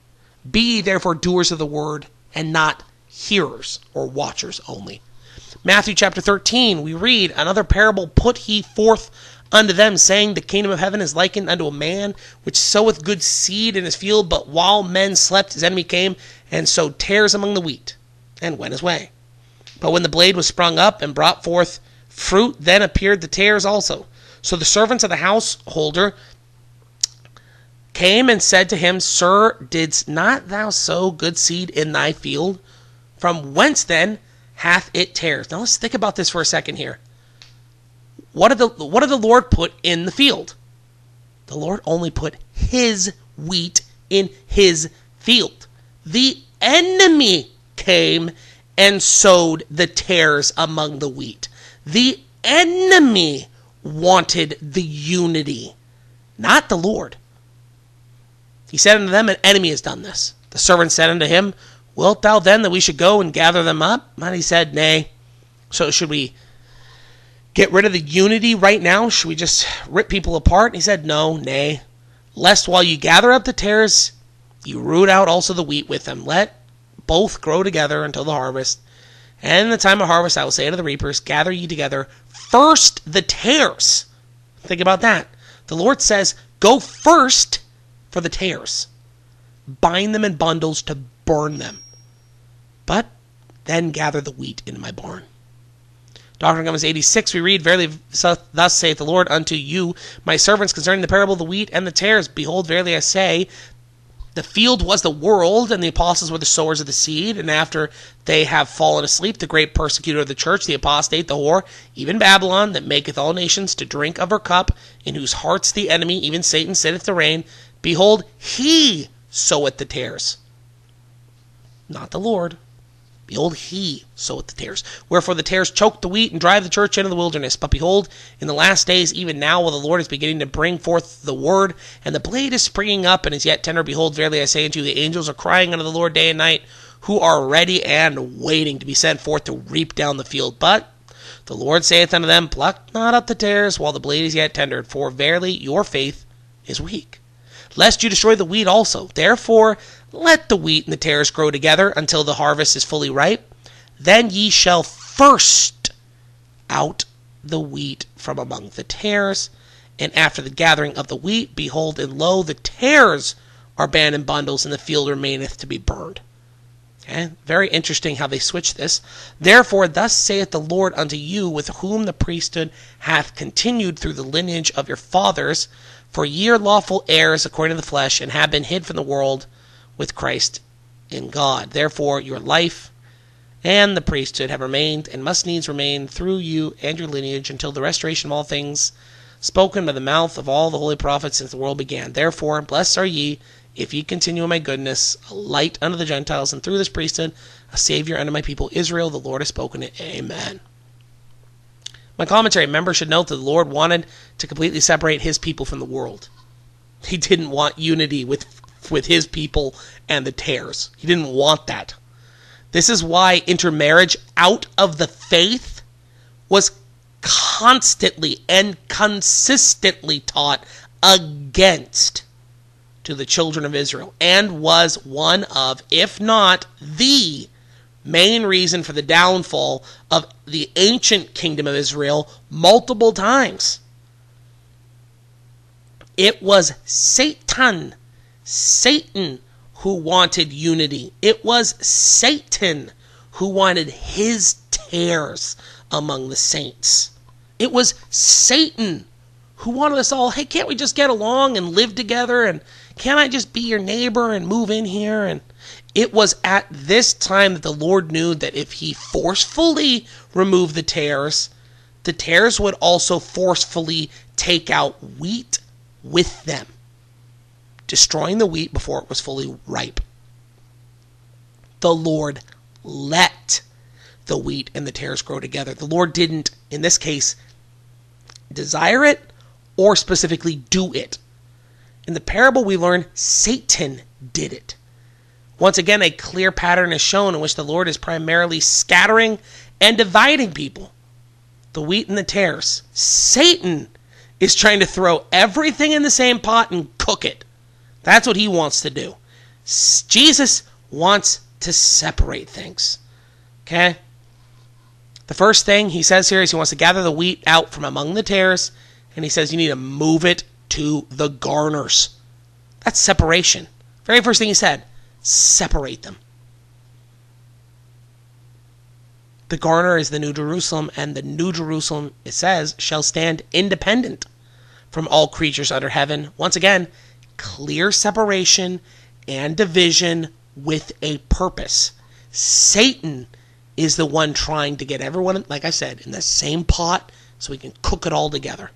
Be therefore doers of the word and not hearers or watchers only. Matthew chapter 13, we read, another parable put he forth unto them, saying, the kingdom of heaven is likened unto a man which soweth good seed in his field, but while men slept, his enemy came and sowed tares among the wheat, and went his way. But when the blade was sprung up and brought forth fruit, then appeared the tares also. So the servants of the householder came and said to him, Sir, didst not thou sow good seed in thy field? From whence then hath it tares? Now let's think about this for a second here. What did the Lord put in the field? The Lord only put His wheat in His field. The enemy came and sowed the tares among the wheat. The enemy wanted the unity, not the Lord. He said unto them, an enemy has done this. The servant said unto him, Wilt thou then that we should go and gather them up? And he said, Nay. So should we get rid of the unity right now? Should we just rip people apart? And he said, No, nay. Lest while you gather up the tares, you root out also the wheat with them. Let both grow together until the harvest. And in the time of harvest I will say to the reapers, Gather ye together first the tares. Think about that. The Lord says, Go first for the tares. Bind them in bundles to burn them. But then gather the wheat into my barn. Doctrine and Covenants 86, we read, Verily, thus saith the Lord unto you, my servants, concerning the parable of the wheat and the tares. Behold, verily I say, the field was the world, and the apostles were the sowers of the seed. And after they have fallen asleep, the great persecutor of the church, the apostate, the whore, even Babylon, that maketh all nations to drink of her cup, in whose hearts the enemy, even Satan, sitteth to reign. Behold, he soweth the tares, not the Lord. Behold, he soweth the tares. Wherefore the tares choke the wheat and drive the church into the wilderness. But behold, in the last days, even now, while the Lord is beginning to bring forth the word, and the blade is springing up and is yet tender, behold, verily I say unto you, the angels are crying unto the Lord day and night, who are ready and waiting to be sent forth to reap down the field. But The Lord saith unto them, Pluck not up the tares while the blade is yet tender, for verily your faith is weak. Lest you destroy the wheat also. Therefore let the wheat and the tares grow together until the harvest is fully ripe. Then ye shall first out the wheat from among the tares. And after the gathering of the wheat, behold, and lo, the tares are banned in bundles, and the field remaineth to be burned. Okay? Very interesting how they switch this. Therefore, thus saith the Lord unto you, with whom the priesthood hath continued through the lineage of your fathers, for ye are lawful heirs according to the flesh, and have been hid from the world with Christ in God. Therefore, your life and the priesthood have remained, and must needs remain through you and your lineage, until the restoration of all things spoken by the mouth of all the holy prophets since the world began. Therefore, blessed are ye, if ye continue in my goodness, a light unto the Gentiles, and through this priesthood a Savior unto my people Israel. The Lord has spoken it. Amen. My commentary, members should note that the Lord wanted to completely separate his people from the world. He didn't want unity with his people and the tares. He didn't want that. This is why intermarriage out of the faith was constantly and consistently taught against to the children of Israel, and was one of, if not the main reason for the downfall of the ancient kingdom of Israel multiple times. It was Satan who wanted unity. It was Satan who wanted his tares among the saints. It was Satan who wanted us all, hey, can't we just get along and live together, and can't I just be your neighbor and move in here? And it was at this time that the Lord knew that if he forcefully removed the tares would also forcefully take out wheat with them, destroying the wheat before it was fully ripe. The Lord let the wheat and the tares grow together. The Lord didn't, in this case, desire it or specifically do it. In the parable we learn Satan did it. Once again, a clear pattern is shown in which the Lord is primarily scattering and dividing people. The wheat and the tares. Satan is trying to throw everything in the same pot and cook it. That's what he wants to do. Jesus wants to separate things. Okay? The first thing he says here is he wants to gather the wheat out from among the tares, and he says you need to move it to the garners. That's separation. Very first thing he said, separate them. The garner is the New Jerusalem, and the New Jerusalem, it says, shall stand independent from all creatures under heaven. Once again, clear separation and division with a purpose. Satan is the one trying to get everyone, like I said, in the same pot so we can cook it all together.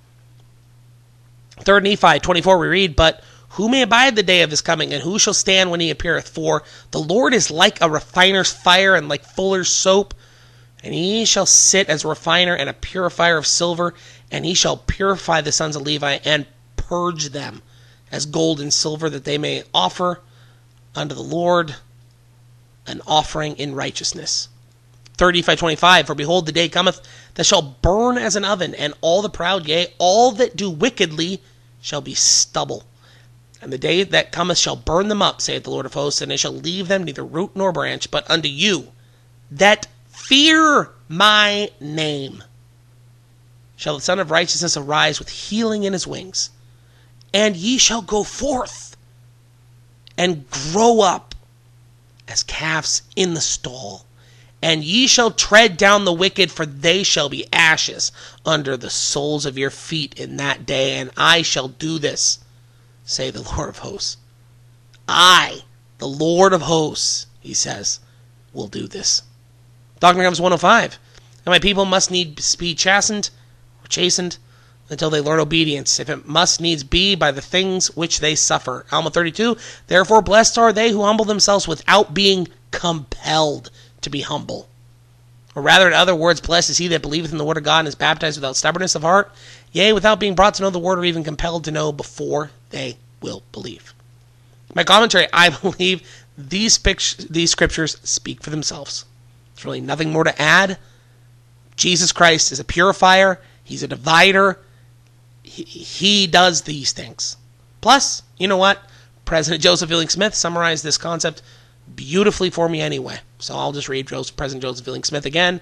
3 Nephi 24 we read, But who may abide the day of his coming, and who shall stand when he appeareth? For the Lord is like a refiner's fire, and like fuller's soap. And he shall sit as a refiner and a purifier of silver, and he shall purify the sons of Levi, and purge them as gold and silver, that they may offer unto the Lord an offering in righteousness. 3 Nephi 25, For behold, the day cometh that shall burn as an oven, and all the proud, yea, all that do wickedly, shall be stubble. And the day that cometh shall burn them up, saith the Lord of hosts, and it shall leave them neither root nor branch. But unto you that fear my name shall the Son of Righteousness arise with healing in his wings. And ye shall go forth and grow up as calves in the stall. And ye shall tread down the wicked, for they shall be ashes under the soles of your feet in that day. And I shall do this, say the Lord of hosts. I, the Lord of hosts, he says, will do this. Doctrine Comes 105. And my people must needs be chastened or chastened until they learn obedience, if it must needs be by the things which they suffer. Alma 32. Therefore blessed are they who humble themselves without being compelled to be humble. Or rather, in other words, blessed is he that believeth in the word of God and is baptized without stubbornness of heart, yea, without being brought to know the word or even compelled to know before they will believe. My commentary, I believe these scriptures speak for themselves. There's really nothing more to add. Jesus Christ is a purifier. He's a divider. He does these things. Plus, you know what? President Joseph Fielding Smith summarized this concept beautifully for me anyway. So I'll just read President Joseph Fielding Smith again.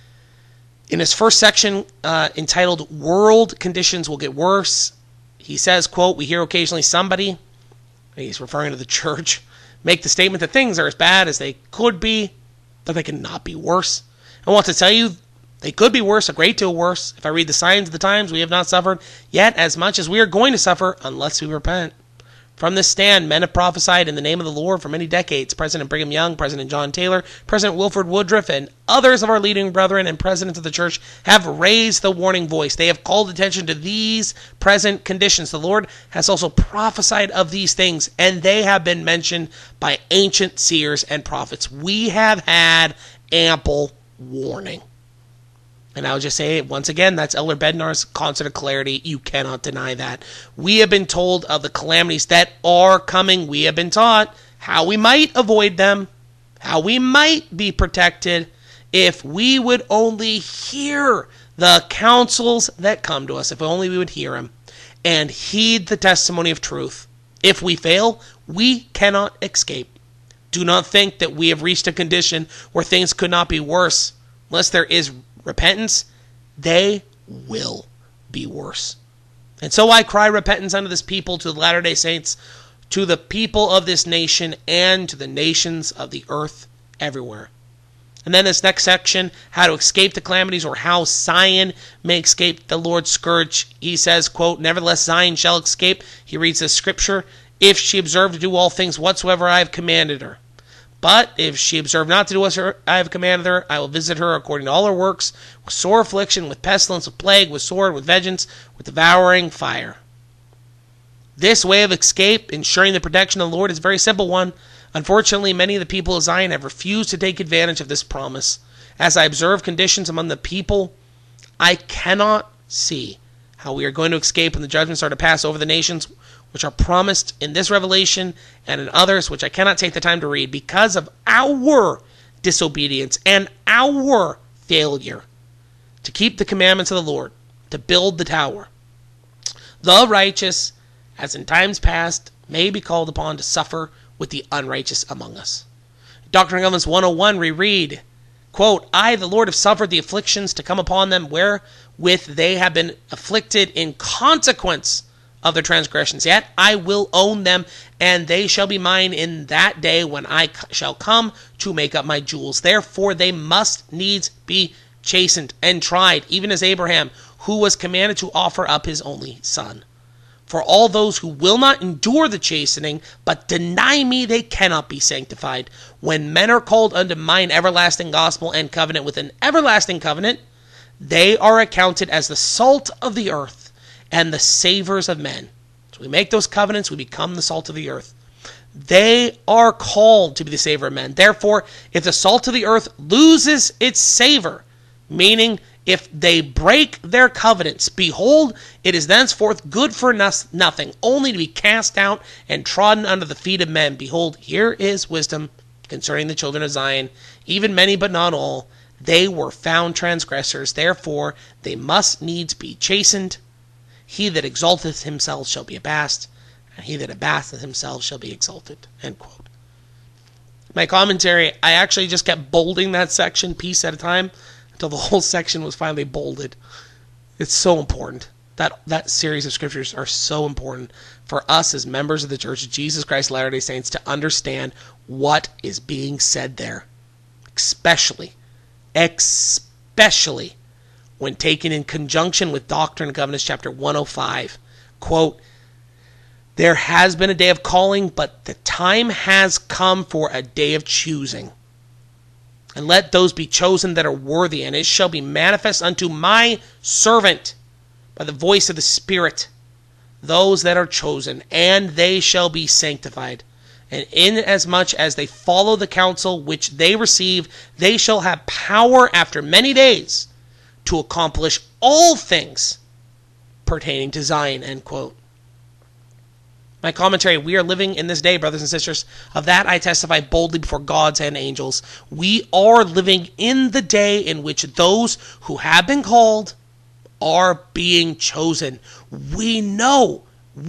In his first section entitled World Conditions Will Get Worse, he says, quote, we hear occasionally somebody, he's referring to the church, make the statement that things are as bad as they could be, but they cannot be worse. I want to tell you, they could be worse, a great deal worse. If I read the signs of the times, we have not suffered yet as much as we are going to suffer unless we repent. From this stand, men have prophesied in the name of the Lord for many decades. President Brigham Young, President John Taylor, President Wilford Woodruff, and others of our leading brethren and presidents of the church have raised the warning voice. They have called attention to these present conditions. The Lord has also prophesied of these things, and they have been mentioned by ancient seers and prophets. We have had ample warning. And I'll just say it once again, that's Elder Bednar's concert of clarity. You cannot deny that. We have been told of the calamities that are coming. We have been taught how we might avoid them, how we might be protected if we would only hear the counsels that come to us, if only we would hear them and heed the testimony of truth. If we fail, we cannot escape. Do not think that we have reached a condition where things could not be worse. Unless there is repentance, they will be worse. And so I cry repentance unto this people, to the Latter-day Saints, to the people of this nation, and to the nations of the earth everywhere. And then this next section, how to escape the calamities, or how Zion may escape the Lord's scourge. He says, quote, nevertheless Zion shall escape. He reads this scripture, if she observe to do all things whatsoever I have commanded her. But if she observe not to do what I have commanded her, I will visit her according to all her works, with sore affliction, with pestilence, with plague, with sword, with vengeance, with devouring fire. This way of escape, ensuring the protection of the Lord, is a very simple one. Unfortunately, many of the people of Zion have refused to take advantage of this promise. As I observe conditions among the people, I cannot see how we are going to escape when the judgments are to pass over the nations, which are promised in this revelation and in others, which I cannot take the time to read, because of our disobedience and our failure to keep the commandments of the Lord, to build the tower. The righteous, as in times past, may be called upon to suffer with the unrighteous among us. Doctrine and Covenants 101, we read, quote, I, the Lord, have suffered the afflictions to come upon them, wherewith they have been afflicted in consequence of their transgressions. Yet I will own them, and they shall be mine in that day when I shall come to make up my jewels. Therefore they must needs be chastened and tried, even as Abraham, who was commanded to offer up his only son. For all those who will not endure the chastening, but deny me, they cannot be sanctified. When men are called unto mine everlasting gospel and covenant with an everlasting covenant, they are accounted as the salt of the earth and the savors of men. So we make those covenants, we become the salt of the earth. They are called to be the savor of men. Therefore, if the salt of the earth loses its savor, meaning if they break their covenants, behold, it is thenceforth good for nothing, only to be cast out and trodden under the feet of men. Behold, here is wisdom concerning the children of Zion, even many but not all. They were found transgressors, therefore they must needs be chastened. He that exalteth himself shall be abased, and he that abaseth himself shall be exalted. End quote. My commentary, I actually just kept bolding that section piece at a time until the whole section was finally bolded. It's so important. That series of scriptures are so important for us as members of the Church of Jesus Christ Latter-day Saints to understand what is being said there. Especially when taken in conjunction with Doctrine and Covenants chapter 105. Quote, there has been a day of calling, but the time has come for a day of choosing. And let those be chosen that are worthy, and it shall be manifest unto my servant by the voice of the Spirit, those that are chosen, and they shall be sanctified. And inasmuch as they follow the counsel which they receive, they shall have power after many days to accomplish all things pertaining to Zion. End quote. My commentary, we are living in this day, brothers and sisters. Of that I testify boldly before gods and angels. We are living in the day in which those who have been called are being chosen. We know,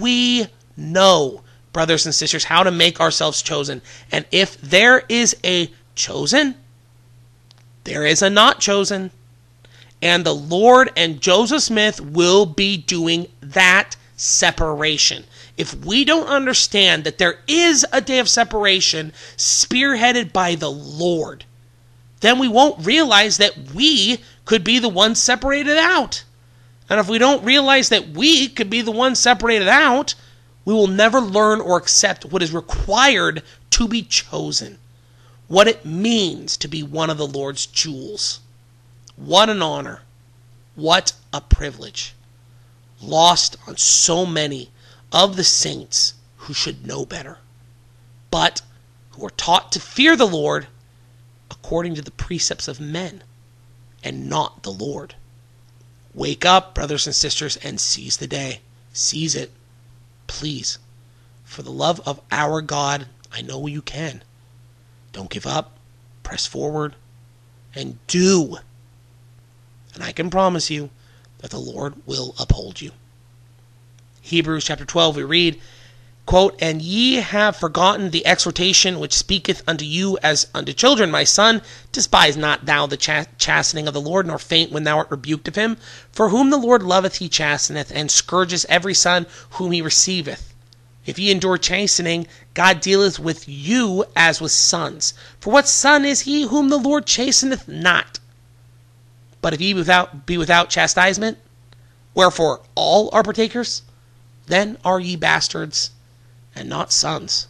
brothers and sisters, how to make ourselves chosen. And if there is a chosen, there is a not chosen. And the Lord and Joseph Smith will be doing that separation. If we don't understand that there is a day of separation spearheaded by the Lord, then we won't realize that we could be the ones separated out. And if we don't realize that we could be the ones separated out, we will never learn or accept what is required to be chosen. What it means to be one of the Lord's jewels. What an honor. What a privilege. Lost on so many of the saints who should know better, but who are taught to fear the Lord according to the precepts of men and not the Lord. Wake up, brothers and sisters, and seize the day. Seize it. Please. For the love of our God, I know you can. Don't give up. Press forward. And do. And I can promise you that the Lord will uphold you. Hebrews chapter 12, we read, quote, "And ye have forgotten the exhortation which speaketh unto you as unto children. My son, despise not thou the chastening of the Lord, nor faint when thou art rebuked of him. For whom the Lord loveth he chasteneth, and scourges every son whom he receiveth. If ye endure chastening, God dealeth with you as with sons. For what son is he whom the Lord chasteneth not? But if ye be without chastisement, wherefore all are partakers, then are ye bastards and not sons."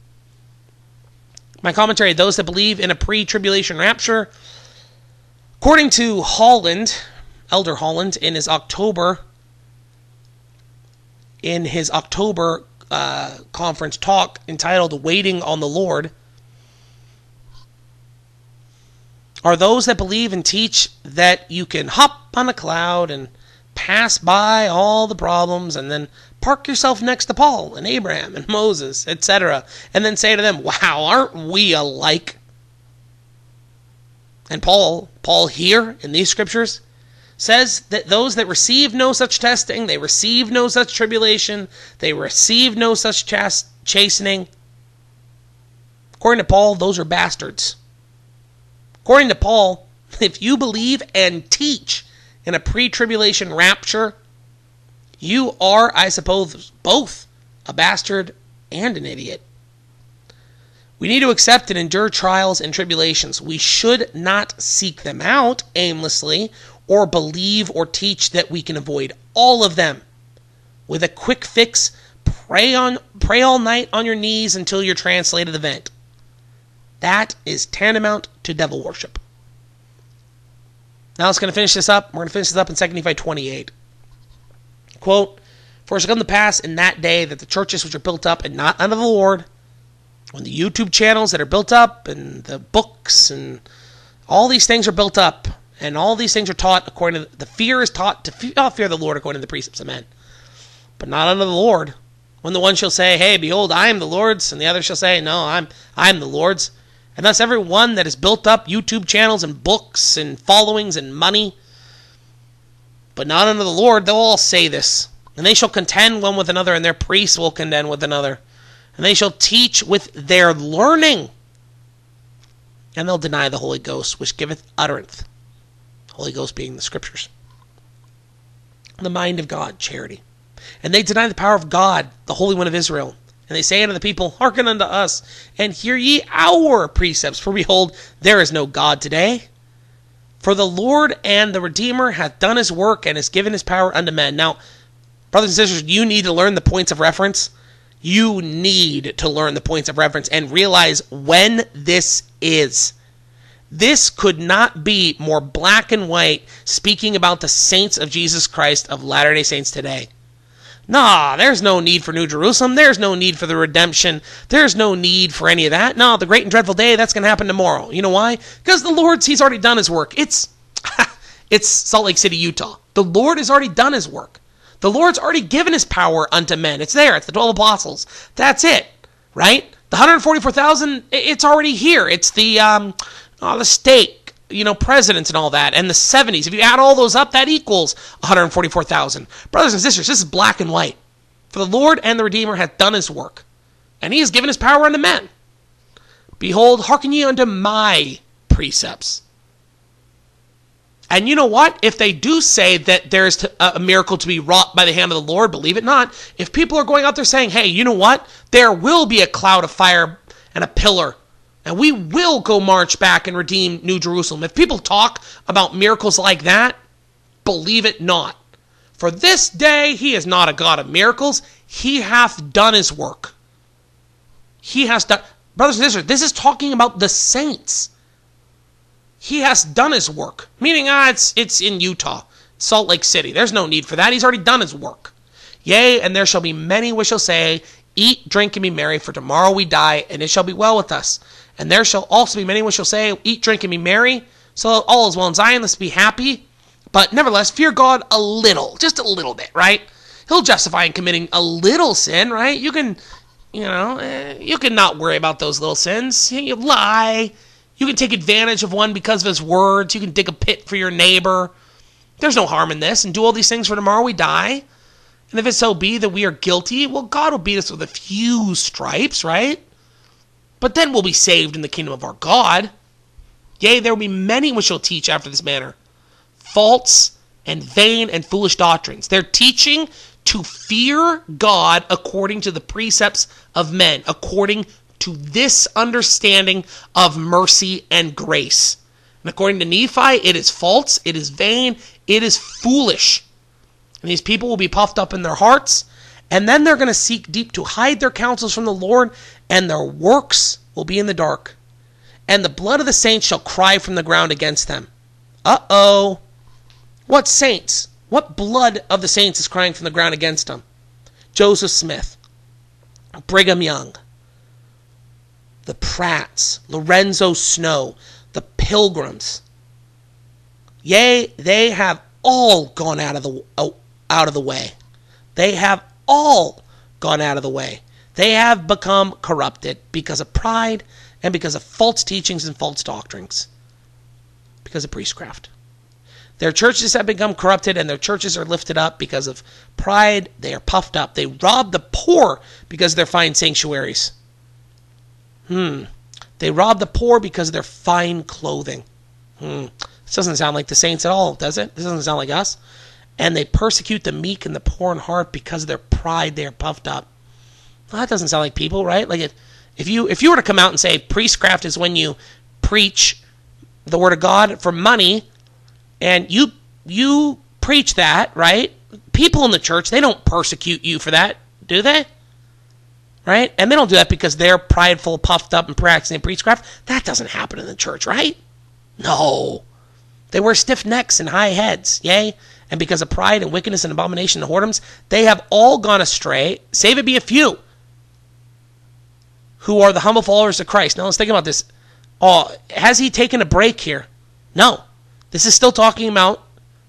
My commentary, those that believe in a pre-tribulation rapture, according to Holland, Elder Holland, in his October conference talk entitled "Waiting on the Lord," are those that believe and teach that you can hop on a cloud and pass by all the problems and then park yourself next to Paul and Abraham and Moses, etc., and then say to them, "Wow, aren't we alike?" And Paul here in these scriptures says that those that receive no such testing, they receive no such tribulation, they receive no such chastening. According to Paul, those are bastards. According to Paul, if you believe and teach in a pre-tribulation rapture, you are, I suppose, both a bastard and an idiot. We need to accept and endure trials and tribulations. We should not seek them out aimlessly or believe or teach that we can avoid all of them. With a quick fix, pray all night on your knees until you're translated event. That is tantamount to devil worship. Now let's going to finish this up. We're going to finish this up in 2 Nephi 28. Quote, "For it shall come to pass in that day that the churches which are built up and not unto the Lord," when the YouTube channels that are built up and the books and all these things are built up and all these things are taught according to the fear is taught to fear the Lord according to the precepts of men, but not unto the Lord. When the one shall say, "Hey, behold, I am the Lord's," and the other shall say, "No, I'm the Lord's." And thus every one that has built up YouTube channels and books and followings and money, but not unto the Lord, they'll all say this. "And they shall contend one with another, and their priests will contend with another. And they shall teach with their learning. And they'll deny the Holy Ghost, which giveth utterance." Holy Ghost being the Scriptures. "The mind of God," charity. "And they deny the power of God, the Holy One of Israel. And they say unto the people, Hearken unto us, and hear ye our precepts. For behold, there is no God today. For the Lord and the Redeemer hath done his work, and has given his power unto men." Now, brothers and sisters, you need to learn the points of reference. You need to learn the points of reference and realize when this is. This could not be more black and white speaking about the saints of Jesus Christ of Latter-day Saints today. Nah, there's no need for New Jerusalem. There's no need for the redemption. There's no need for any of that. No, the great and dreadful day, that's going to happen tomorrow. You know why? Because the Lord's, he's already done his work. It's Salt Lake City, Utah. The Lord has already done his work. The Lord's already given his power unto men. It's there. It's the 12 apostles. That's it, right? The 144,000, it's already here. It's the state, presidents and all that, and the 70s. If you add all those up, that equals 144,000. Brothers and sisters, this is black and white. For the Lord and the Redeemer hath done his work, and he has given his power unto men. Behold, hearken ye unto my precepts. And you know what? If they do say that there's a miracle to be wrought by the hand of the Lord, believe it not. If people are going out there saying, hey, you know what? There will be a cloud of fire and a pillar, and we will go march back and redeem New Jerusalem. If people talk about miracles like that, believe it not. For this day he is not a God of miracles. He hath done his work. He has done. Brothers and sisters, this is talking about the saints. He has done his work. Meaning, it's in Utah, Salt Lake City. There's no need for that. He's already done his work. Yea, and there shall be many which shall say, eat, drink, and be merry, for tomorrow we die, and it shall be well with us. And there shall also be many which shall say, eat, drink, and be merry. So all is well in Zion, let's be happy. But nevertheless, fear God a little, just a little bit, right? He'll justify in committing a little sin, right? You can not worry about those little sins. You lie. You can take advantage of one because of his words. You can dig a pit for your neighbor. There's no harm in this. And do all these things for tomorrow we die. And if it so be that we are guilty, well, God will beat us with a few stripes, right? But then we'll be saved in the kingdom of our God. Yea, there will be many which shall teach after this manner, false and vain and foolish doctrines. They're teaching to fear God according to the precepts of men, according to this understanding of mercy and grace. And according to Nephi, it is false, it is vain, it is foolish. And these people will be puffed up in their hearts, and then they're going to seek deep to hide their counsels from the Lord, and their works will be in the dark. And the blood of the saints shall cry from the ground against them. Uh-oh. What saints? What blood of the saints is crying from the ground against them? Joseph Smith, Brigham Young, the Pratts, Lorenzo Snow, the Pilgrims. Yea, they have all gone out of the way. They have all gone out of the way. They have become corrupted because of pride and because of false teachings and false doctrines. Because of priestcraft. Their churches have become corrupted, and their churches are lifted up because of pride. They are puffed up. They rob the poor because of their fine sanctuaries. They rob the poor because of their fine clothing. This doesn't sound like the saints at all, does it? This doesn't sound like us. And they persecute the meek and the poor in heart because of their pride. They are puffed up. Well, that doesn't sound like people, right? Like if you were to come out and say priestcraft is when you preach the word of God for money, and you preach that, right? People in the church, they don't persecute you for that, do they? Right? And they don't do that because they're prideful, puffed up, and practicing priestcraft. That doesn't happen in the church, right? No. They wear stiff necks and high heads, yea? And because of pride and wickedness and abomination and whoredoms, they have all gone astray, save it be a few, who are the humble followers of Christ. Now let's think about this. Has he taken a break here? No. This is still talking about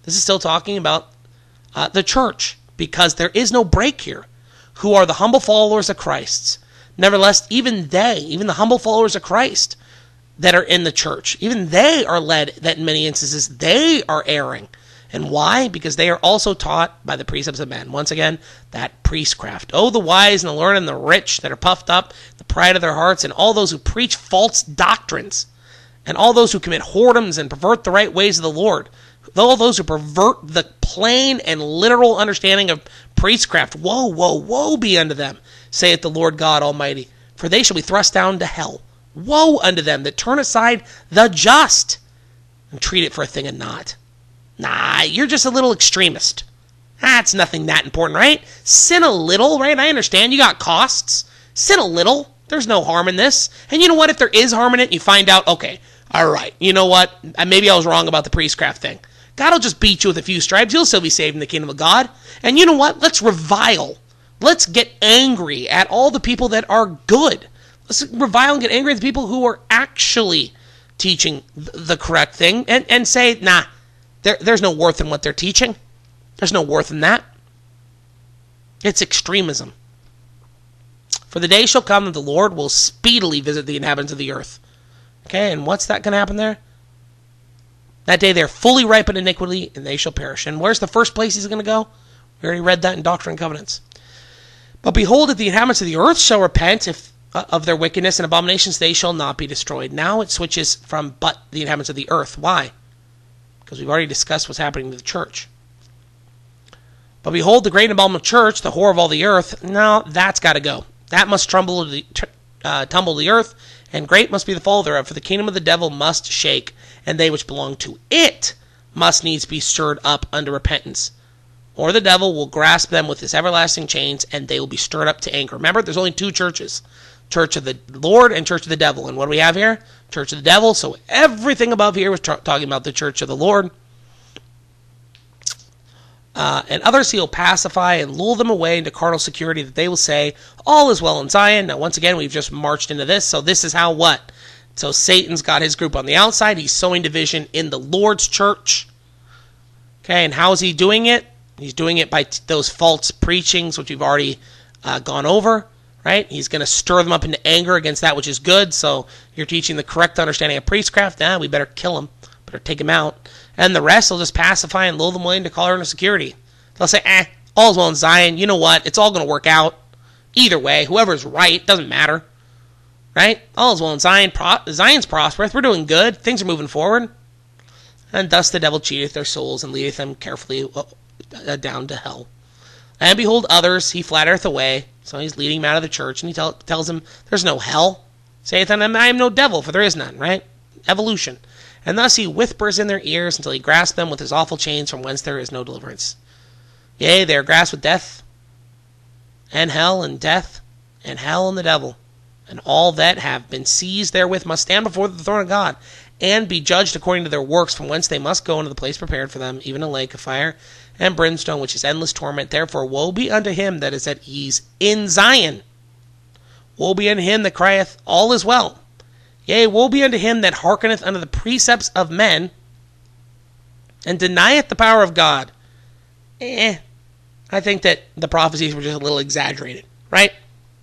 the church, because there is no break here. Who are the humble followers of Christ. Nevertheless, even the humble followers of Christ that are in the church, even they are led that in many instances they are erring. And why? Because they are also taught by the precepts of men. Once again, that priestcraft. Oh, the wise and the learned and the rich that are puffed up, the pride of their hearts, and all those who preach false doctrines, and all those who commit whoredoms and pervert the right ways of the Lord. All those who pervert the plain and literal understanding of priestcraft. Woe, woe, woe be unto them, saith the Lord God Almighty. For they shall be thrust down to hell. Woe unto them that turn aside the just and treat it for a thing of naught. Nah, you're just a little extremist. That's nothing that important, right? Sin a little, right? I understand you got costs. Sin a little. There's no harm in this. And you know what? If there is harm in it, you find out, okay, all right, you know what? Maybe I was wrong about the priestcraft thing. God will just beat you with a few stripes. You'll still be saved in the kingdom of God. And you know what? Let's revile. Let's get angry at all the people that are good. Let's revile and get angry at the people who are actually teaching the correct thing and say, nah, there's no worth in what they're teaching. There's no worth in that. It's extremism. For the day shall come that the Lord will speedily visit the inhabitants of the earth. Okay, and what's that going to happen there? That day they are fully ripe in iniquity, and they shall perish. And where's the first place he's going to go? We already read that in Doctrine and Covenants. But behold, if the inhabitants of the earth shall repent of their wickedness and abominations, they shall not be destroyed. Now it switches from but the inhabitants of the earth. Why? Because we've already discussed what's happening to the church. But behold, the great and abominable church, the whore of all the earth, now that's got to go. That must tumble to the earth, and great must be the fall thereof, for the kingdom of the devil must shake, and they which belong to it must needs be stirred up unto repentance. Or the devil will grasp them with his everlasting chains, and they will be stirred up to anger. Remember, there's only two churches. Church of the Lord and Church of the devil. And what do we have here? Church of the devil. So everything above here was talking about the Church of the Lord. And others he will pacify and lull them away into carnal security, that they will say, all is well in Zion. Now, once again, we've just marched into this. So this is how what? So Satan's got his group on the outside. He's sowing division in the Lord's church. Okay, and how is he doing it? He's doing it by those false preachings, which we've already gone over, right? He's going to stir them up into anger against that which is good. So you're teaching the correct understanding of priestcraft. Nah, we better kill him. Better take him out. And the rest will just pacify and lull them away into carnal security. They'll say, all's well in Zion. You know what? It's all going to work out. Either way, whoever's right, doesn't matter. Right? All's well in Zion. Zion's prosperous. We're doing good. Things are moving forward. And thus the devil cheateth their souls and leadeth them carefully down to hell. And behold, others he flattereth away. So he's leading them out of the church, and he tells them, there's no hell. Saith unto them, I am no devil, for there is none. Right? Evolution. And thus he whispers in their ears until he grasps them with his awful chains, from whence there is no deliverance. Yea, they are grasped with death, and hell, and death, and hell, and the devil. And all that have been seized therewith must stand before the throne of God, and be judged according to their works, from whence they must go into the place prepared for them, even a lake of fire and brimstone, which is endless torment. Therefore woe be unto him that is at ease in Zion. Woe be unto him that crieth, all is well. Yea, woe be unto him that hearkeneth unto the precepts of men, and denieth the power of God. I think that the prophecies were just a little exaggerated, right?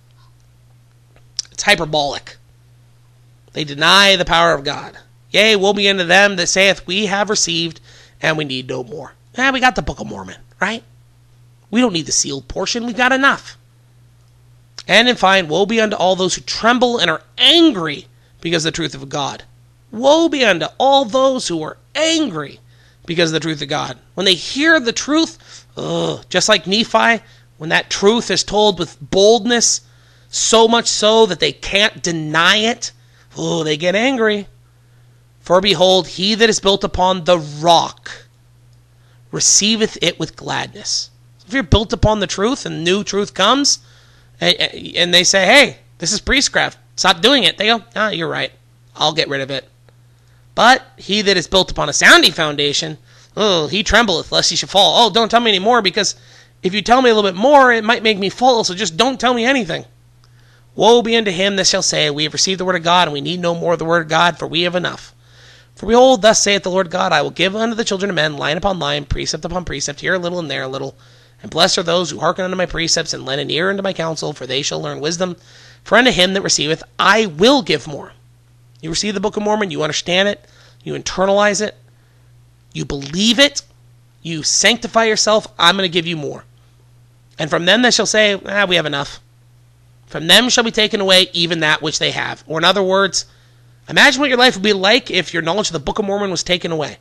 It's hyperbolic. They deny the power of God. Yea, woe be unto them that saith, we have received, and we need no more. We got the Book of Mormon, right? We don't need the sealed portion. We've got enough. And in fine, woe be unto all those who tremble and are angry because of the truth of God. Woe be unto all those who are angry because of the truth of God. When they hear the truth, just like Nephi, when that truth is told with boldness, so much so that they can't deny it, they get angry. For behold, he that is built upon the rock receiveth it with gladness. So if you're built upon the truth and new truth comes, and they say, hey, this is priestcraft, stop doing it. They go, you're right. I'll get rid of it. But he that is built upon a sounding foundation, he trembleth lest he should fall. Don't tell me any more, because if you tell me a little bit more, it might make me fall, so just don't tell me anything. Woe be unto him that shall say, we have received the word of God, and we need no more of the word of God, for we have enough. For behold, thus saith the Lord God, I will give unto the children of men line upon line, precept upon precept, here a little and there a little. And blessed are those who hearken unto my precepts, and lend an ear unto my counsel, for they shall learn wisdom. For unto him that receiveth, I will give more. You receive the Book of Mormon, you understand it, you internalize it, you believe it, you sanctify yourself, I'm going to give you more. And from them that shall say, we have enough. From them shall be taken away even that which they have. Or in other words, imagine what your life would be like if your knowledge of the Book of Mormon was taken away.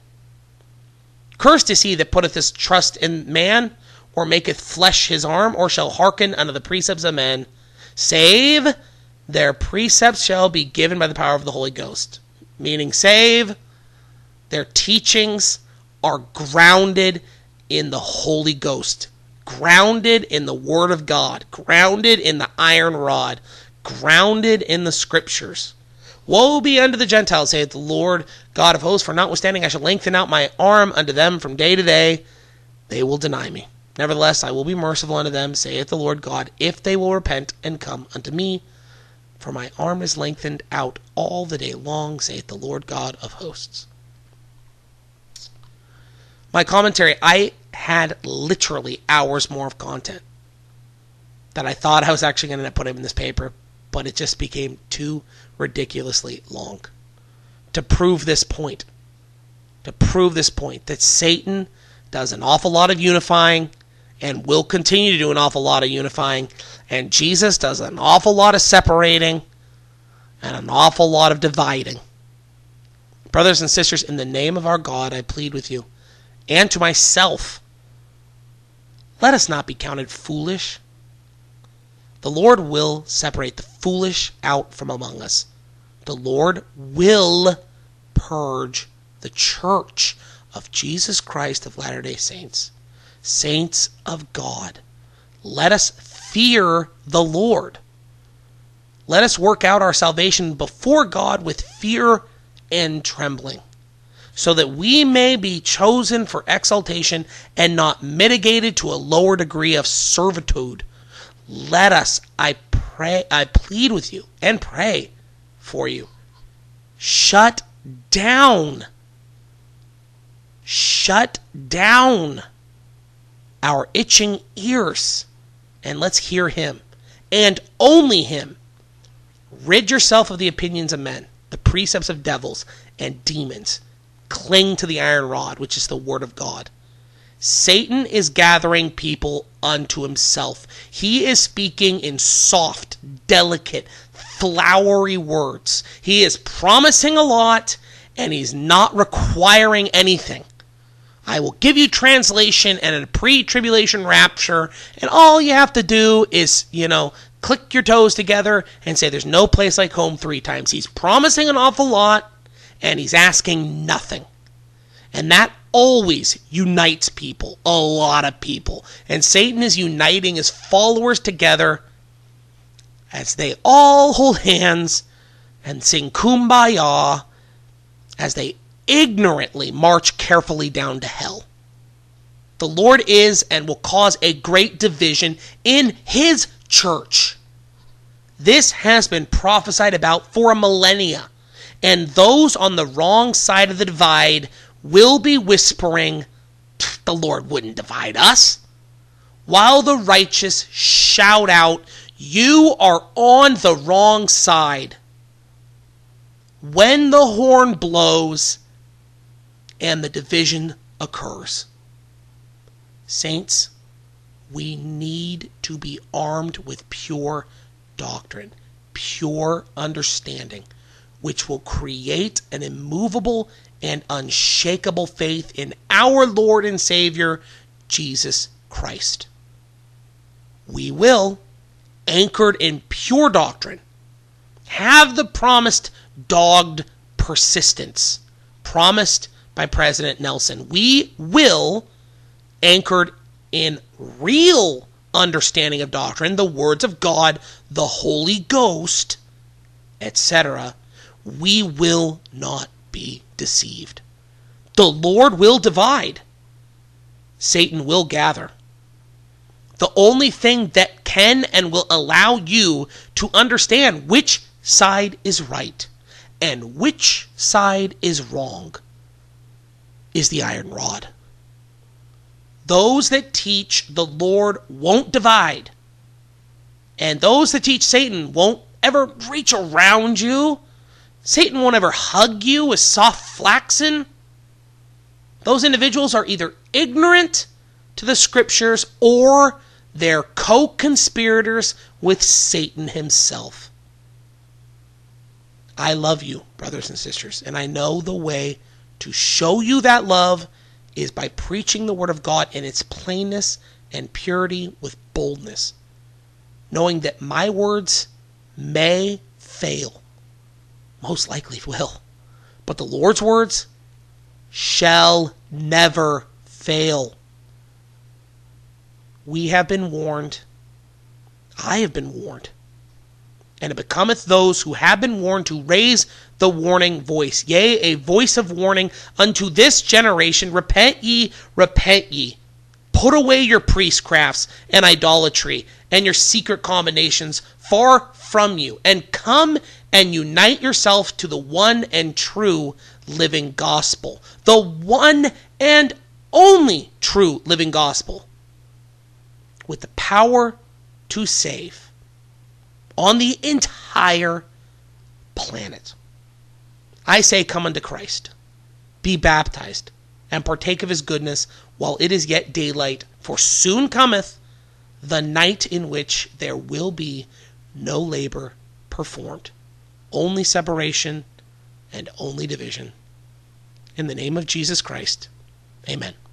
Cursed is he that putteth his trust in man, or maketh flesh his arm, or shall hearken unto the precepts of men, save their precepts shall be given by the power of the Holy Ghost. Meaning, save their teachings are grounded in the Holy Ghost, grounded in the Word of God, grounded in the iron rod, grounded in the Scriptures. Woe be unto the Gentiles, saith the Lord God of hosts, for notwithstanding I shall lengthen out my arm unto them from day to day, they will deny me. Nevertheless, I will be merciful unto them, saith the Lord God, if they will repent and come unto me. For my arm is lengthened out all the day long, saith the Lord God of hosts. My commentary, I had literally hours more of content. that I thought I was actually going to put in this paper, but it just became too ridiculously long to prove this point. To prove this point that Satan does an awful lot of unifying and will continue to do an awful lot of unifying, and Jesus does an awful lot of separating and an awful lot of dividing. Brothers and sisters, in the name of our God, I plead with you, and to myself, let us not be counted foolish. The Lord will separate the foolish out from among us. The Lord will purge the church of Jesus Christ of Latter-day Saints. Saints of God, let us fear the Lord. Let us work out our salvation before God with fear and trembling, so that we may be chosen for exaltation and not mitigated to a lower degree of servitude. Let us, I plead with you and pray for you, shut down our itching ears, and let's hear him, and only him. Rid yourself of the opinions of men, the precepts of devils and demons. Cling to the iron rod, which is the word of God. Satan is gathering people unto himself. He is speaking in soft, delicate, flowery words. He is promising a lot, and he's not requiring anything. I will give you translation and a pre-tribulation rapture, and all you have to do is, click your toes together and say there's no place like home 3 times. He's promising an awful lot, and he's asking nothing. And that always unites people, a lot of people. And Satan is uniting his followers together as they all hold hands and sing Kumbaya as they ignorantly march carefully down to hell. The Lord is and will cause a great division in his church. This has been prophesied about for a millennia, and those on the wrong side of the divide will be whispering, the Lord wouldn't divide us, while the righteous shout out, you are on the wrong side. When the horn blows and the division occurs. Saints, we need to be armed with pure doctrine, pure understanding, which will create an immovable and unshakable faith in our Lord and Savior, Jesus Christ. We will, anchored in pure doctrine, have the promised dogged persistence promised by President Nelson. We will, anchored in real understanding of doctrine, the words of God, the Holy Ghost, etc., we will not be deceived. The Lord will divide. Satan will gather. The only thing that can and will allow you to understand which side is right and which side is wrong is the iron rod. Those that teach the Lord won't divide, and those that teach Satan won't ever reach around you. Satan won't ever hug you with soft flaxen. Those individuals are either ignorant to the scriptures or they're co-conspirators with Satan himself. I love you, brothers and sisters, and I know the way to show you that love is by preaching the word of God in its plainness and purity with boldness, knowing that my words may fail, most likely will, but the Lord's words shall never fail. We have been warned. I have been warned. And it becometh those who have been warned to raise the warning voice, yea, a voice of warning unto this generation. Repent ye, repent ye. Put away your priestcrafts and idolatry and your secret combinations far from you, and come and unite yourself to the one and true living gospel. The one and only true living gospel, with the power to save on the entire planet. I say, come unto Christ, be baptized, and partake of his goodness while it is yet daylight, for soon cometh the night in which there will be no labor performed, only separation and only division. In the name of Jesus Christ, amen.